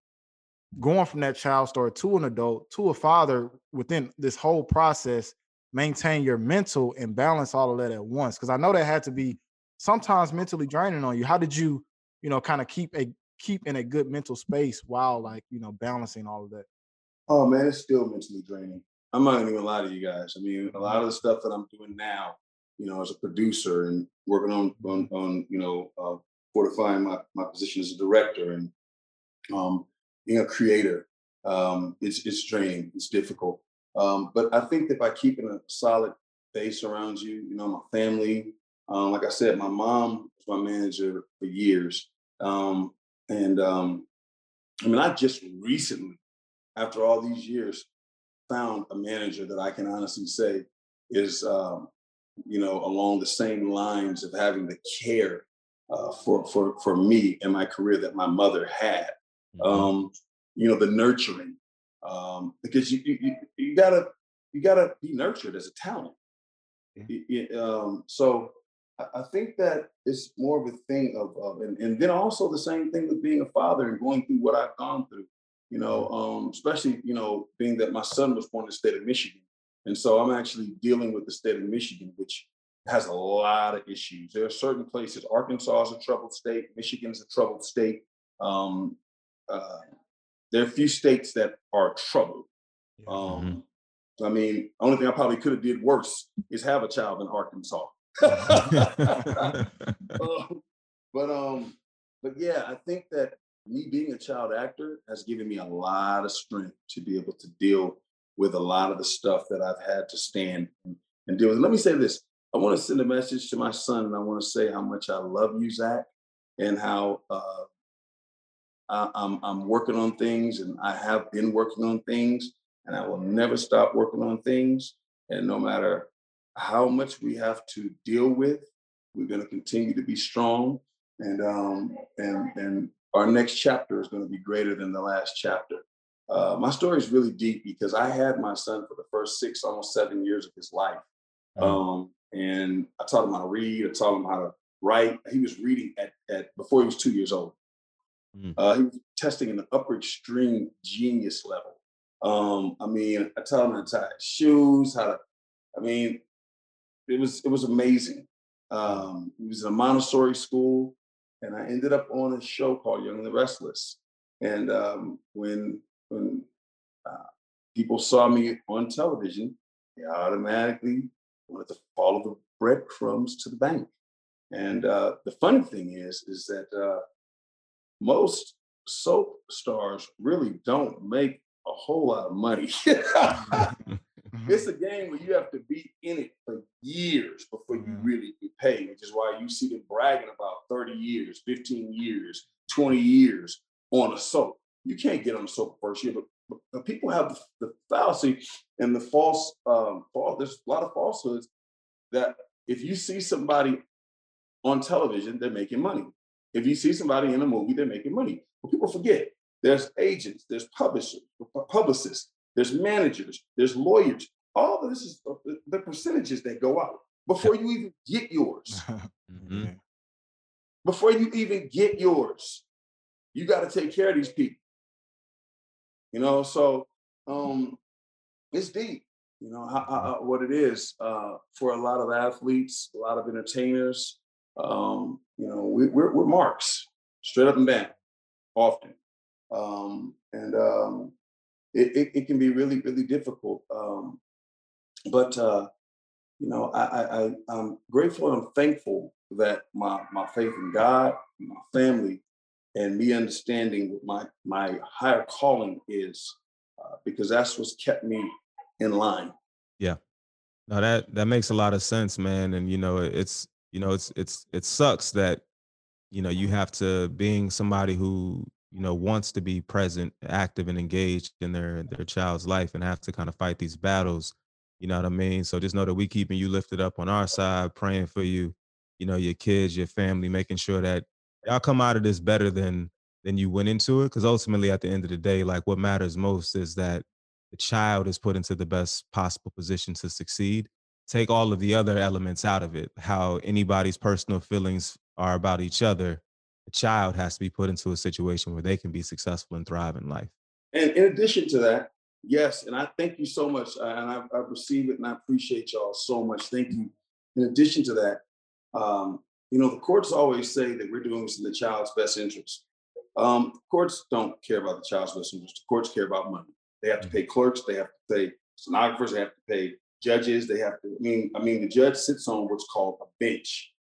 Speaker 4: going from that child star to an adult to a father, within this whole process, maintain your mental and balance all of that at once? Because I know that had to be sometimes mentally draining on you. How did you, you know, kind of keep a keep in a good mental space while, like, you know, balancing all of that?
Speaker 5: Oh man, it's still mentally draining. I'm not even gonna lie to you guys. I mean, a lot of the stuff that I'm doing now, you know, as a producer and working on on, on you know, uh, fortifying my, my position as a director and um, being a creator, um, it's it's draining. It's difficult. Um, but I think that by keeping a solid base around you, you know, my family, um, like I said, my mom was my manager for years, um, and um, I mean, I just recently, after all these years, found a manager that I can honestly say is, um, you know, along the same lines of having the care uh, for for for me and my career that my mother had.
Speaker 3: Mhm.
Speaker 5: Um, you know, the nurturing, um, because you, you you you gotta you gotta be nurtured as a talent.
Speaker 4: Yeah.
Speaker 5: Y- y- Um, so I, I think that it's more of a thing of, of and, and then also the same thing with being a father and going through what I've gone through, you know, um, especially, you know, being that my son was born in the state of Michigan. And so I'm actually dealing with the state of Michigan, which has a lot of issues. There are certain places, Arkansas is a troubled state, Michigan's a troubled state. Um, uh, there are a few states that are troubled.
Speaker 4: Yeah.
Speaker 3: Mhm.
Speaker 5: Um, I mean, only thing I probably could have did worse is have a child in Arkansas. Um, but um, but yeah, I think that me being a child actor has given me a lot of strength to be able to deal with a lot of the stuff that I've had to stand and, and deal with. Let me say this. I want to send a message to my son, and I want to say how much I love you, Zach, and how uh, I, I'm I'm working on things, and I have been working on things, and I will never stop working on things. And no matter how much we have to deal with, we're going to continue to be strong. And um, and and our next chapter is going to be greater than the last chapter. Uh, my story is really deep because I had my son for the first six, almost seven years of his life.
Speaker 3: Mm.
Speaker 5: Um, and I taught him how to read. I taught him how to write. He was reading at, at before he was two years old.
Speaker 3: Mm.
Speaker 5: Uh, he was testing an upper extreme genius level. Um, I mean, I taught him how to tie his shoes, how to, I mean, it was it was amazing. Um, he was in a Montessori school, and I ended up on a show called Young and the Restless. And um, when when uh, people saw me on television, they automatically wanted to follow the breadcrumbs to the bank. And uh, the funny thing is, is that uh, most soap stars really don't make a whole lot of money. It's a game where you have to be in it for years before you
Speaker 4: Yeah.
Speaker 5: really get paid, which is why you see them bragging about thirty years, fifteen years, twenty years on a soap. You can't get on a soap first year, but, but, but people have the, the fallacy and the false, um, false, there's a lot of falsehoods that if you see somebody on television, they're making money. If you see somebody in a movie, they're making money. But people forget there's agents, there's publishers, publicists, there's managers, there's lawyers. All of this is the percentages that go out before you even get yours.
Speaker 3: Mhm.
Speaker 4: Yeah.
Speaker 5: Before you even get yours, you got to take care of these people. You know, so um, it's deep. You know how, how, what it is uh, for a lot of athletes, a lot of entertainers. Um, you know, we, we're we're marks, straight up and down, often, um, and um, it, it it can be really really difficult. Um, but uh, you know, I, I, I I'm grateful and I'm thankful that my my faith in God, my family, and me understanding what my my higher calling is, uh, because that's what's kept me in line.
Speaker 3: Yeah. No, that that makes a lot of sense, man. And you know, it's you know, it's it's it sucks that you know you have to being somebody who you know wants to be present, active, and engaged in their their child's life, and have to kind of fight these battles. You know what I mean? So just know that we keeping you lifted up on our side, praying for you, you know, your kids, your family, making sure that y'all come out of this better than than you went into it. Because ultimately, at the end of the day, like what matters most is that the child is put into the best possible position to succeed. Take all of the other elements out of it, how anybody's personal feelings are about each other. The child has to be put into a situation where they can be successful and thrive in life.
Speaker 5: And in addition to that, yes, and I thank you so much, uh, and I, I receive it, and I appreciate y'all so much. Thank you. In addition to that, um, you know, the courts always say that we're doing this in the child's best interest. Um, courts don't care about the child's best interest. The courts care about money. They have to pay clerks. They have to pay stenographers. They have to pay judges. They have to. I mean, I mean, the judge sits on what's called a bench,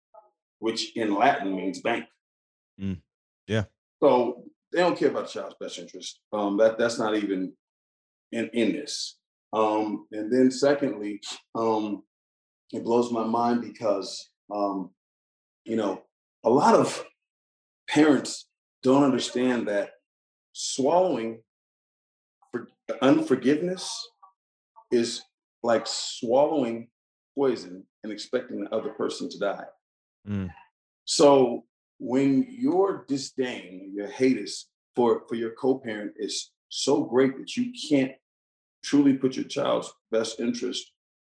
Speaker 5: which in Latin means bank.
Speaker 3: Mm. Yeah.
Speaker 5: So they don't care about the child's best interest. Um, that that's not even in in this. Um, and then secondly, um, it blows my mind because um, you know a lot of parents don't understand that swallowing for unforgiveness is like swallowing poison and expecting the other person to die.
Speaker 3: Mm.
Speaker 5: So when your disdain, your hate is for, for your co-parent is so great that you can't truly put your child's best interest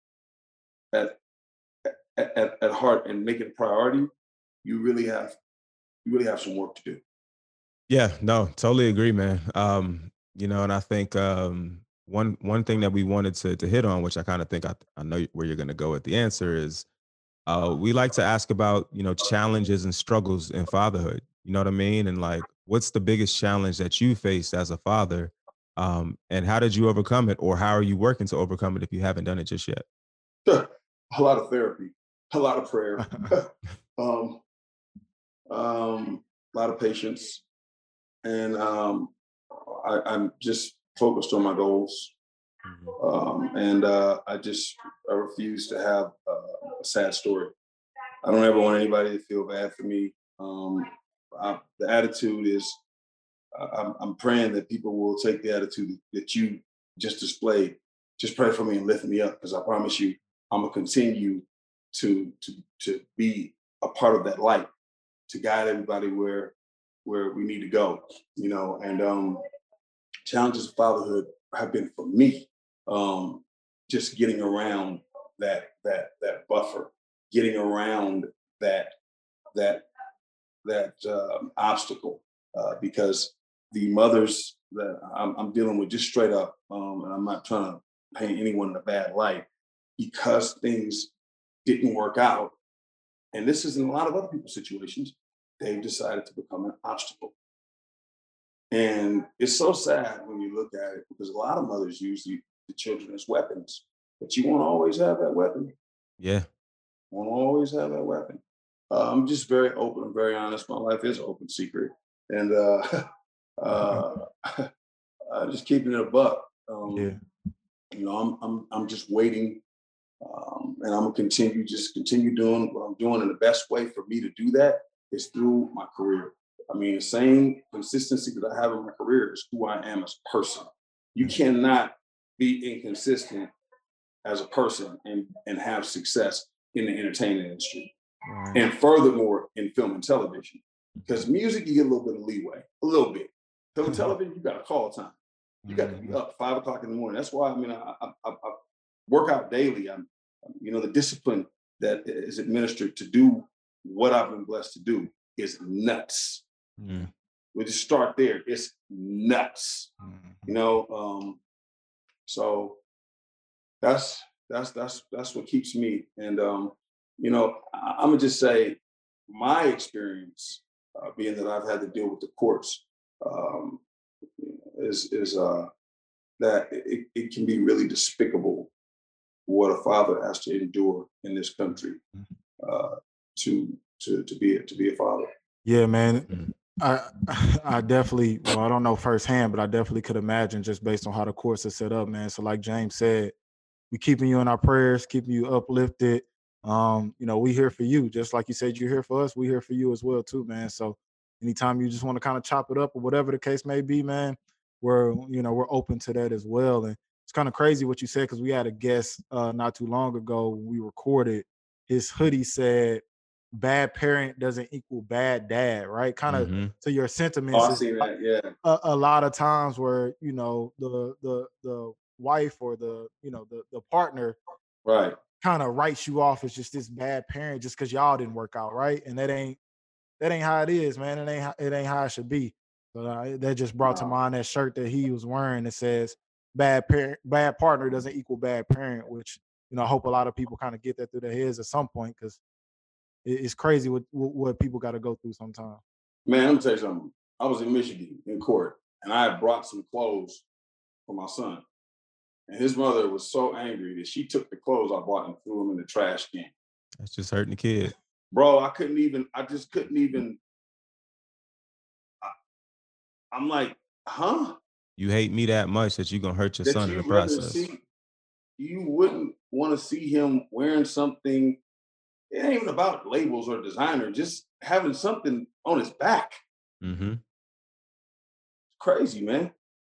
Speaker 5: at, at, at, at heart and make it a priority, you really have you really have some work to do.
Speaker 3: Yeah, no, totally agree, man. Um, you know, and I think um one one thing that we wanted to to hit on, which I kind of think I, I know where you're gonna go with the answer is uh we like to ask about, you know, challenges and struggles in fatherhood. You know what I mean? And like what's the biggest challenge that you faced as a father? Um, and how did you overcome it, or how are you working to overcome it if you haven't done it just yet?
Speaker 5: A lot of therapy, a lot of prayer, um, um, a lot of patience, and um, I, I'm just focused on my goals.
Speaker 3: Mhm.
Speaker 5: Um, and uh, I just I refuse to have uh, a sad story. I don't ever want anybody to feel bad for me. Um, I, the attitude is I- I'm, I'm praying that people will take the attitude that you just displayed. Just pray for me and lift me up, because I promise you, I'm gonna continue to to to be a part of that light to guide everybody where where we need to go. You know, and um, challenges of fatherhood have been for me um, just getting around that that that buffer, getting around that that that um, obstacle, uh, because the mothers that I'm, I'm dealing with, just straight up, um, and I'm not trying to paint anyone in a bad light, because things didn't work out, and this is in a lot of other people's situations, they've decided to become an obstacle. And it's so sad when you look at it, because a lot of mothers use the, the children as weapons, but you won't always have that weapon.
Speaker 3: Yeah.
Speaker 5: Won't always have that weapon. Uh, I'm just very open and very honest. My life is an open secret, and uh, uh, uh, just keeping it a buck.
Speaker 4: Yeah.
Speaker 5: Um, you know, I'm I'm I'm just waiting, um, and I'm gonna continue just continue doing what I'm doing. And the best way for me to do that is through my career. I mean, the same consistency that I have in my career is who I am as a person. You cannot be inconsistent as a person and and have success in the entertainment industry.
Speaker 4: Right.
Speaker 5: And furthermore, in film and television, because music, you get a little bit of leeway, a little bit. Film and television, you got a call time. You got to be
Speaker 4: Mhm.
Speaker 5: up five o'clock in the morning. That's why I mean, I, I, I, I work out daily. I'm, you know, the discipline that is administered to do what I've been blessed to do is nuts.
Speaker 3: Mm.
Speaker 5: We just start there. It's nuts,
Speaker 4: Mhm.
Speaker 5: you know. Um, so that's that's that's that's what keeps me. And um, you know, I, I'm gonna just say my experience, uh, being that I've had to deal with the courts, um, is is uh, that it, it can be really despicable what a father has to endure in this country uh, to to to be to be a father.
Speaker 4: Yeah, man.
Speaker 3: Mhm.
Speaker 4: I I definitely, well, I don't know firsthand, but I definitely could imagine just based on how the course is set up, man. So like James said, we keeping you in our prayers, keeping you uplifted. Um, you know, we here for you. Just like you said, you're here for us. We here for you as well, too, man. So anytime you just want to kind of chop it up or whatever the case may be, man, we're, you know, we're open to that as well. And it's kind of crazy what you said, because we had a guest uh not too long ago when we recorded. His hoodie said, bad parent doesn't equal bad dad, right? Kind of
Speaker 3: Mhm.
Speaker 4: to your
Speaker 5: Oh,
Speaker 4: sentiments.
Speaker 5: I
Speaker 4: Is
Speaker 5: see that. Yeah,
Speaker 4: a, a lot of times where, you know, the the the wife or the, you know, the the partner
Speaker 5: right.
Speaker 4: kind of writes you off as just this bad parent just because y'all didn't work out, right? And that ain't that ain't how it is, man. It ain't how, it ain't how it should be. But uh, that just brought to
Speaker 5: No.
Speaker 4: mind that shirt that he was wearing that says bad parent, bad partner doesn't equal bad parent, which, you know, I hope a lot of people kind of get that through their heads at some point, because it, it's crazy what what, what people got to go through sometimes.
Speaker 5: Man, let me tell you something. I was in Michigan in court, and I had brought some clothes for my son. And his mother was so angry that she took the clothes I bought and threw them in the trash can.
Speaker 3: That's just hurting the kid.
Speaker 5: Bro, I couldn't even, I just couldn't even, I, I'm like, huh?
Speaker 3: You hate me that much that you're gonna hurt your
Speaker 5: That
Speaker 3: son in
Speaker 5: you
Speaker 3: the
Speaker 5: rather
Speaker 3: process.
Speaker 5: see, you wouldn't want to see him wearing something. It ain't even about labels or designer, just having something on his back.
Speaker 3: Mm-hmm.
Speaker 5: Crazy, man.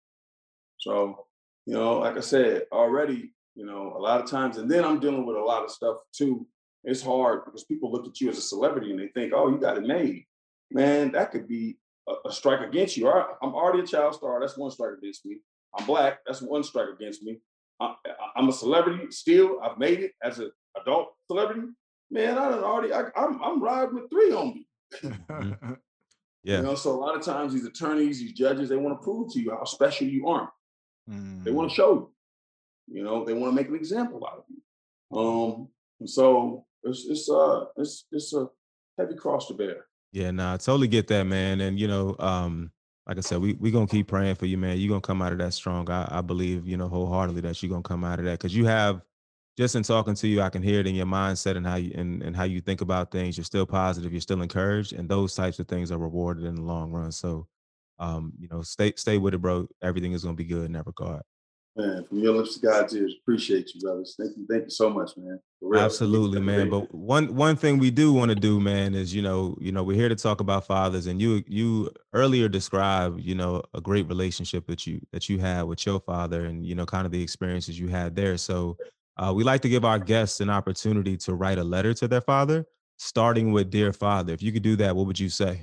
Speaker 5: So, you know, like I said, already, you know, a lot of times, and then I'm dealing with a lot of stuff too. It's hard because people look at you as a celebrity and they think, oh, you got it made. Man, that could be a, a strike against you. All right, I'm already a child star. That's one strike against me. I'm black. That's one strike against me. I, I'm a celebrity still. I've made it as an adult celebrity. Man, I done already, I, I'm, I'm riding with three on me.
Speaker 3: Mm-hmm.
Speaker 5: You
Speaker 3: Yeah.
Speaker 5: know, so a lot of times these attorneys, these judges, they want to prove to you how special you are. They want to show you. You know, they want to make an example out of you. Um, and so it's it's uh it's it's a heavy cross to bear.
Speaker 3: Yeah, nah, I totally get that, man. And you know, um, like I said, we we gonna keep praying for you, man. You're gonna come out of that strong. I, I believe, you know, wholeheartedly that you're gonna come out of that. Cause you have, just in talking to you, I can hear it in your mindset and how you and, and how you think about things. You're still positive, you're still encouraged, and those types of things are rewarded in the long run. So um, you know, stay stay with it, bro. Everything is gonna be good in that regard.
Speaker 5: Man, from your lips to God's ears, appreciate you, brothers. Thank you, thank you so much, man. For real.
Speaker 3: Absolutely, man. But one one thing we do want to do, man, is you know, you know, we're here to talk about fathers, and you you earlier described, you know, a great relationship that you that you had with your father, and you know, kind of the experiences you had there. So, uh, we like to give our guests an opportunity to write a letter to their father, starting with "Dear Father." If you could do that, what would you say?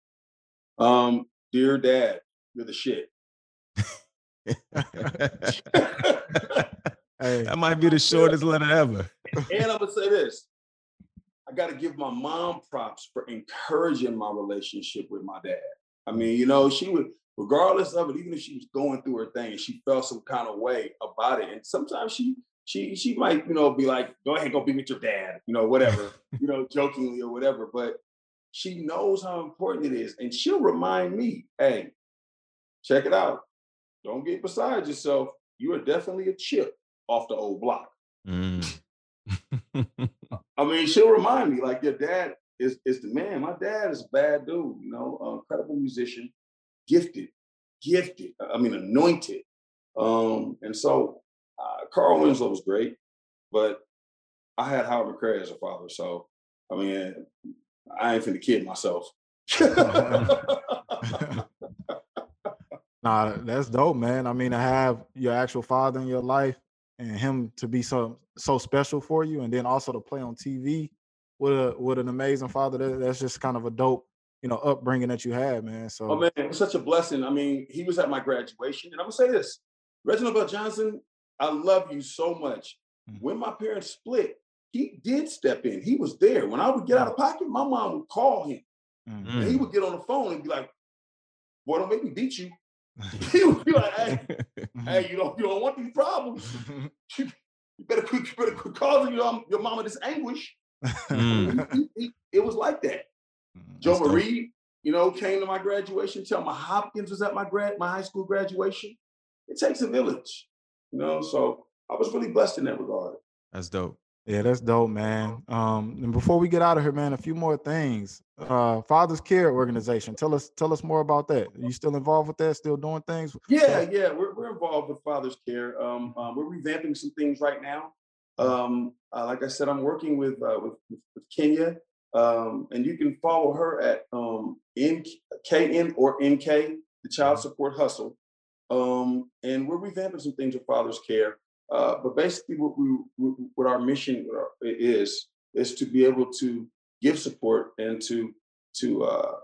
Speaker 5: Um, dear Dad, you're the shit.
Speaker 4: Hey,
Speaker 3: That might be the shortest letter ever.
Speaker 5: And I'm gonna say this. I gotta give my mom props for encouraging my relationship with my dad. I mean, you know, she would, regardless of it, even if she was going through her thing and she felt some kind of way about it. And sometimes she she she might, you know, be like, go ahead, go be with your dad, you know, whatever, you know, jokingly or whatever. But she knows how important it is. And she'll remind me, hey, check it out. Don't get beside yourself. You are definitely a chip off the old block.
Speaker 3: Mm.
Speaker 5: I mean, she'll remind me, like, your dad is is the man. My dad is a bad dude, you know, uh, incredible musician, gifted, gifted. I mean, anointed. Um, and so uh, Carl Winslow was great, but I had Howard McCray as a father. So, I mean, I ain't finna kid myself.
Speaker 4: nah, that's dope, man. I mean, to have your actual father in your life and him to be so so special for you, and then also to play on T V with a with an amazing father. That, that's just kind of a dope, you know, upbringing that you had, man.
Speaker 5: Oh
Speaker 4: So
Speaker 5: man, it was such a blessing. I mean, he was at my graduation, and I'm gonna say this: Reginald Bell Johnson, I love you so much.
Speaker 4: Mhm.
Speaker 5: When my parents split, he did step in. He was there. When I would get out of pocket, my mom would call him,
Speaker 4: mm.
Speaker 5: and he would get on the phone and be like, "Boy, don't make me beat you." He would be like, "Hey, hey, you don't you don't want these problems." You better quit, you better quit causing your, um, your mama this anguish.
Speaker 3: Mm.
Speaker 5: He- he- he- it was like that. Joe
Speaker 3: That's dope.
Speaker 5: Marie, you know, came to my graduation. Thelma Hopkins was at my grad, my high school graduation. It takes a village, you know. So I was really blessed in that regard.
Speaker 3: That's dope.
Speaker 4: Yeah, that's dope, man. Um, and before we get out of here, man, a few more things. Uh, Father's Care Organization. Tell us, tell us more about that. Are you still involved with that? Still doing things?
Speaker 5: Yeah, yeah, we're, we're involved with Father's Care. Um, um, we're revamping some things right now. Um, uh, like I said, I'm working with uh, with, with, with Kenya, um, and you can follow her at um, N K N or N K, the Child Support Hustle. Um, and we're revamping some things with Father's Care. Uh, but basically, what we what our mission is is to be able to give support and to to uh,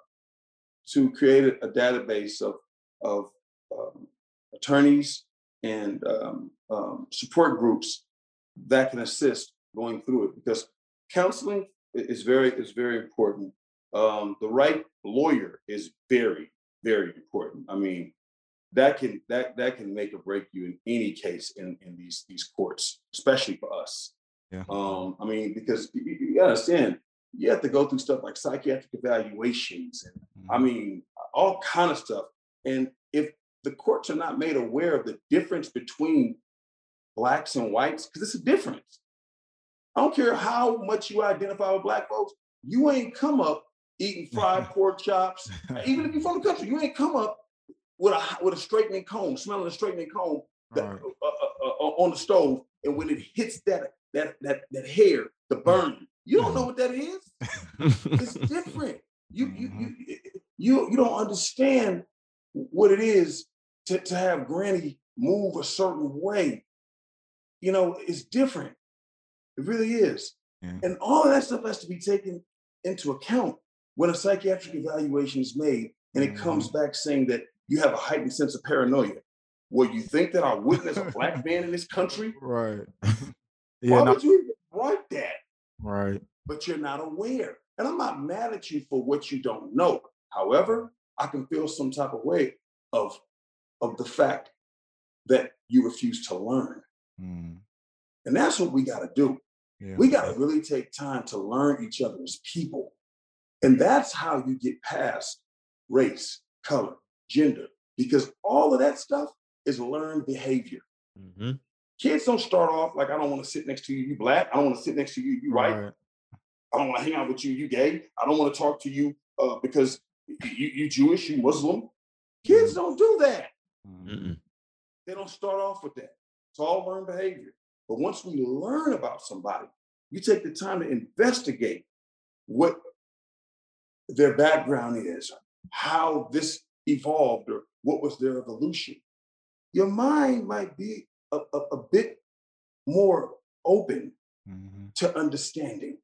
Speaker 5: to create a, a database of of um, attorneys and um, um, support groups that can assist going through it, because counseling is very is very important. Um, the right lawyer is very very important. I mean, that can that that can make or break you in any case in in these these courts, especially for us.
Speaker 4: Yeah.
Speaker 5: Um, I mean, because you, you gotta understand, you have to go through stuff like psychiatric evaluations and I mean all kind of stuff. And if the courts are not made aware of the difference between blacks and whites, because it's a difference. I don't care how much you identify with black folks, you ain't come up eating fried pork chops. Even if you're from the country, you ain't come up with a with a straightening comb, smelling a straightening comb that,
Speaker 4: Right.
Speaker 5: uh, uh, uh, on the stove, and when it hits that that that that hair, the burn, you don't know what that is. It's different. You you you you you don't understand what it is to, to have Granny move a certain way. You know, it's different. It really is.
Speaker 4: Yeah.
Speaker 5: And all of that stuff has to be taken into account when a psychiatric evaluation is made and it comes back saying that you have a heightened sense of paranoia. Well, you think that I witness a black man in this country?
Speaker 4: Right.
Speaker 5: Why
Speaker 4: Yeah. No,
Speaker 5: would you even write that?
Speaker 4: right.
Speaker 5: But you're not aware. And I'm not mad at you for what you don't know. However, I can feel some type of way of, of the fact that you refuse to learn.
Speaker 4: Mm.
Speaker 5: And that's what we got to do.
Speaker 4: Yeah.
Speaker 5: We got to really take time to learn each other as people. And that's how you get past race, color, gender, because all of that stuff is learned behavior.
Speaker 3: Mm-hmm.
Speaker 5: Kids don't start off like, I don't want to sit next to you, you black. I don't want to sit next to you, you white.
Speaker 4: Right.
Speaker 5: I don't want to hang out with you, you gay. I don't want to talk to you uh, because you, you Jewish, you Muslim. Kids don't do that.
Speaker 3: Mm-mm.
Speaker 5: They don't start off with that. It's all learned behavior. But once we learn about somebody, you take the time to investigate what their background is, how this evolved, or what was their evolution. Your mind might be a, a, a bit more open
Speaker 4: Mhm.
Speaker 5: to understanding.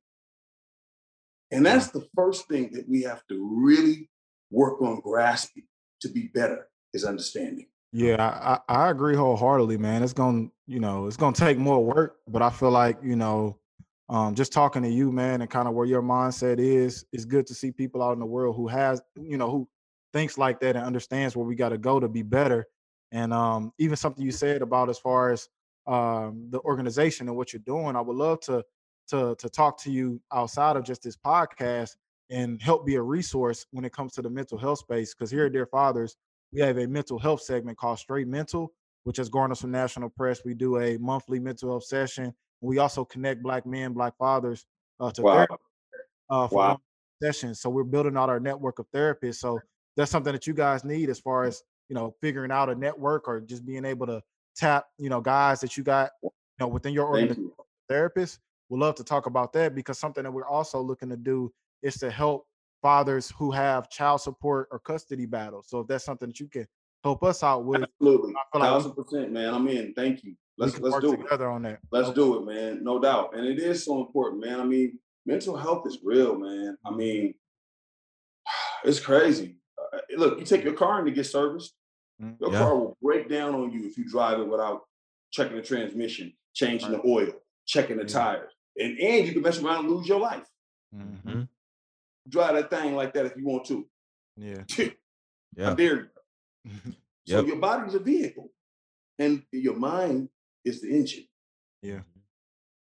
Speaker 5: And that's the first thing that we have to really work on grasping to be better, is understanding.
Speaker 4: Yeah, I, I I agree wholeheartedly, man. It's gonna, you know, it's gonna take more work, but I feel like, you know, um, just talking to you, man, and kind of where your mindset is, it's good to see people out in the world who has, you know, who thinks like that and understands where we got to go to be better. And um, even something you said about as far as um, the organization and what you're doing, I would love to to to talk to you outside of just this podcast and help be a resource when it comes to the mental health space. Because here at Dear Fathers, we have a mental health segment called Straight Mental, which has garnered some national press. We do a monthly mental health session. We also connect Black men, Black fathers uh, to
Speaker 5: Wow.
Speaker 4: therapy uh, for
Speaker 5: Wow.
Speaker 4: one session. So we're building out our network of therapists. So that's something that you guys need as far as, you know, figuring out a network or just being able to tap, you know, guys that you got, you know, within your
Speaker 5: Thank
Speaker 4: organization,
Speaker 5: you.
Speaker 4: therapists. We'd love to talk about that, because something that we're also looking to do is to help fathers who have child support or custody battles. So if that's something that you can help us out with,
Speaker 5: Absolutely.
Speaker 4: I feel like we,
Speaker 5: Thousand percent, man. I'm in. Thank you.
Speaker 4: we
Speaker 5: Let's
Speaker 4: can
Speaker 5: let's
Speaker 4: work
Speaker 5: do it.
Speaker 4: together on that.
Speaker 5: Let's
Speaker 4: Okay.
Speaker 5: do it, man. No doubt. And it is so important, man. I mean, mental health is real, man. I mean, it's crazy. Uh, look, you take your car in to get serviced,
Speaker 4: Mm,
Speaker 5: your
Speaker 3: Yeah.
Speaker 5: car will break down on you if you drive it without checking the transmission, changing the oil, checking the
Speaker 4: Yeah.
Speaker 5: tires. And, and you can mess around and lose your life.
Speaker 4: mhm.
Speaker 3: Mm-hmm.
Speaker 5: Drive that thing like that if you want to.
Speaker 4: Yeah.
Speaker 5: I
Speaker 3: Yeah.
Speaker 5: dare you. So
Speaker 3: Yep.
Speaker 5: your body's a vehicle and your mind is the engine.
Speaker 4: Yeah.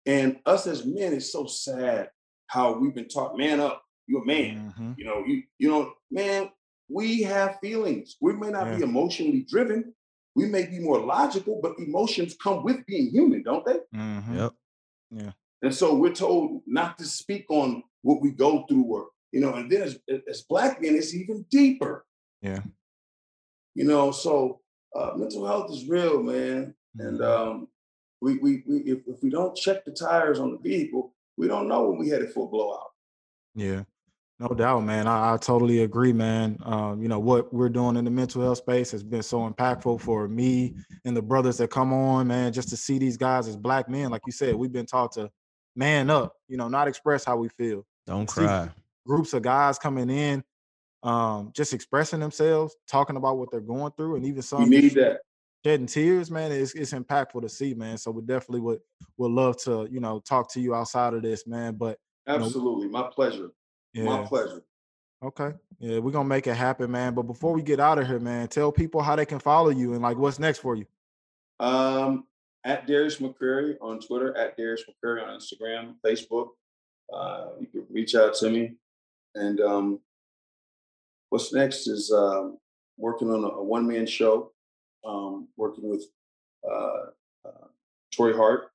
Speaker 5: And us as men, it's so sad how we've been taught, man up, you're a man.
Speaker 4: Mhm.
Speaker 5: You know, you you know, man, we have feelings. We may not be
Speaker 4: Yeah.
Speaker 5: emotionally driven. We may be more logical, but emotions come with being human, don't they?
Speaker 4: Mhm.
Speaker 3: Yep.
Speaker 5: And so we're told not to speak on what we go through, or, you know, and then as, as Black men, it's even deeper.
Speaker 4: Yeah.
Speaker 5: You know, so uh, mental health is real, man. And
Speaker 4: Mhm.
Speaker 5: um, we, we, we if, if we don't check the tires on the vehicle, we don't know when we headed for a blowout.
Speaker 4: Yeah. No doubt, man. I, I totally agree, man. Um, you know, what we're doing in the mental health space has been so impactful for me and the brothers that come on, man, just to see these guys as Black men. Like you said, we've been taught to man up, you know, not express how we feel.
Speaker 3: Don't
Speaker 4: To see
Speaker 3: cry.
Speaker 4: groups of guys coming in, um, just expressing themselves, talking about what they're going through, and even
Speaker 5: We
Speaker 4: some
Speaker 5: need
Speaker 4: just
Speaker 5: that.
Speaker 4: shedding tears, man. It's, it's impactful to see, man. So we definitely would would love to, you know, talk to you outside of this, man. But you know,
Speaker 5: Absolutely. My pleasure. My
Speaker 4: yeah.
Speaker 5: pleasure.
Speaker 4: Okay. Yeah, we're gonna make it happen, man. But before we get out of here, man, tell people how they can follow you and like what's next for you.
Speaker 5: Um, at Darius McCrary on Twitter, at Darius McCrary on Instagram, Facebook. Uh, you can reach out to me. And um, what's next is um, working on a, a one-man show, um, working with uh, uh, Torrey Hart.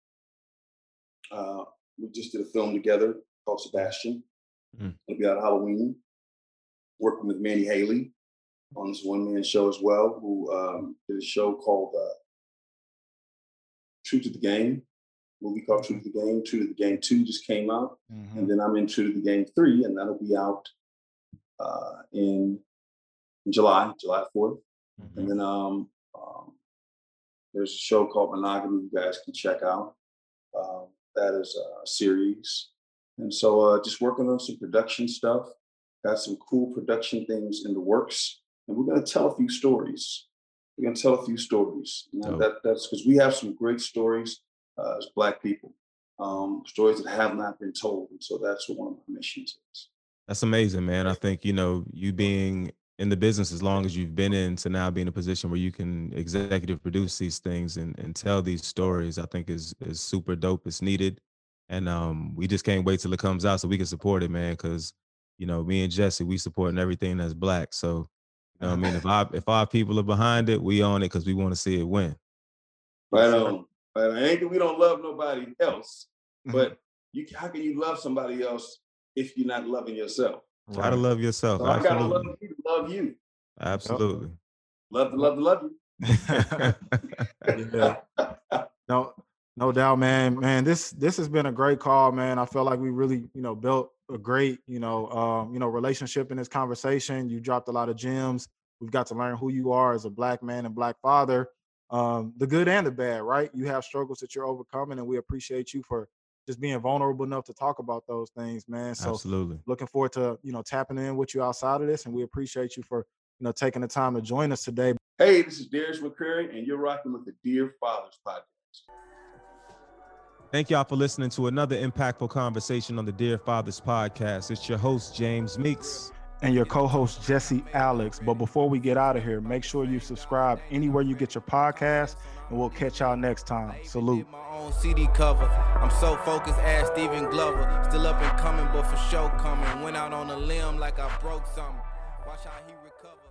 Speaker 5: Uh, we just did a film together called Sebastian.
Speaker 3: Mm.
Speaker 5: It'll be out Halloween. Working with Manny Haley on this one-man show as well, who um, did a show called uh, True to the Game, movie called True to the Game. True to the Game two just came out.
Speaker 4: Mhm.
Speaker 5: And then I'm in True to the Game three, and that'll be out uh, in, in July, July fourth.
Speaker 3: Mhm.
Speaker 5: And then um, um, there's a show called Monogamy you guys can check out. Um, that is a series. And so uh, just working on some production stuff. Got some cool production things in the works. And we're going to tell a few stories. We're going to tell a few stories. You know,
Speaker 3: Dope.
Speaker 5: that, that's because we have some great stories uh, as Black people, um, stories that have not been told. And so that's what one of my missions is.
Speaker 3: That's amazing, man. I think, you know, you being in the business as long as you've been in to now be in a position where you can executive produce these things and, and tell these stories, I think is is super dope. It's needed. And um, we just can't wait till it comes out so we can support it, man. Cause, you know, me and Jesse, we supporting everything that's Black. So, you know what I mean? If our if our people are behind it, we own it because we want to see it win.
Speaker 5: Right
Speaker 4: Yes, sir.
Speaker 5: on. Right on. Ain't that we don't love nobody else,
Speaker 4: Mhm.
Speaker 5: but you how can you love somebody else if you're not loving yourself?
Speaker 3: Try to love yourself.
Speaker 5: So I gotta love
Speaker 3: Absolutely.
Speaker 5: you to love you.
Speaker 3: Absolutely.
Speaker 5: Love to love to love you.
Speaker 4: Yeah. No, no doubt, man. Man, this this has been a great call, man. I feel like we really, you know, built a great, you know, um, you know, relationship in this conversation. You dropped a lot of gems. We've got to learn who you are as a Black man and Black father, um, the good and the bad, right? You have struggles that you're overcoming, and we appreciate you for just being vulnerable enough to talk about those things, man. So
Speaker 3: Absolutely.
Speaker 4: looking forward to, you know, tapping in with you outside of this, and we appreciate you for, you know, taking the time to join us today.
Speaker 5: Hey, this is Darius McCrary, and you're rocking with the Dear Fathers podcast.
Speaker 3: Thank y'all for listening to another impactful conversation on the Dear Fathers podcast. It's your host, James Meeks.
Speaker 4: And your co-host, Jesse Alex. But before we get out of here, make sure you subscribe anywhere you get your podcast, and we'll catch y'all next time. Salute.
Speaker 1: My own C D cover. I'm so focused, ass Steven Glover. Still up and coming, but for show coming. Went out on a limb like I broke something. Watch how he recover.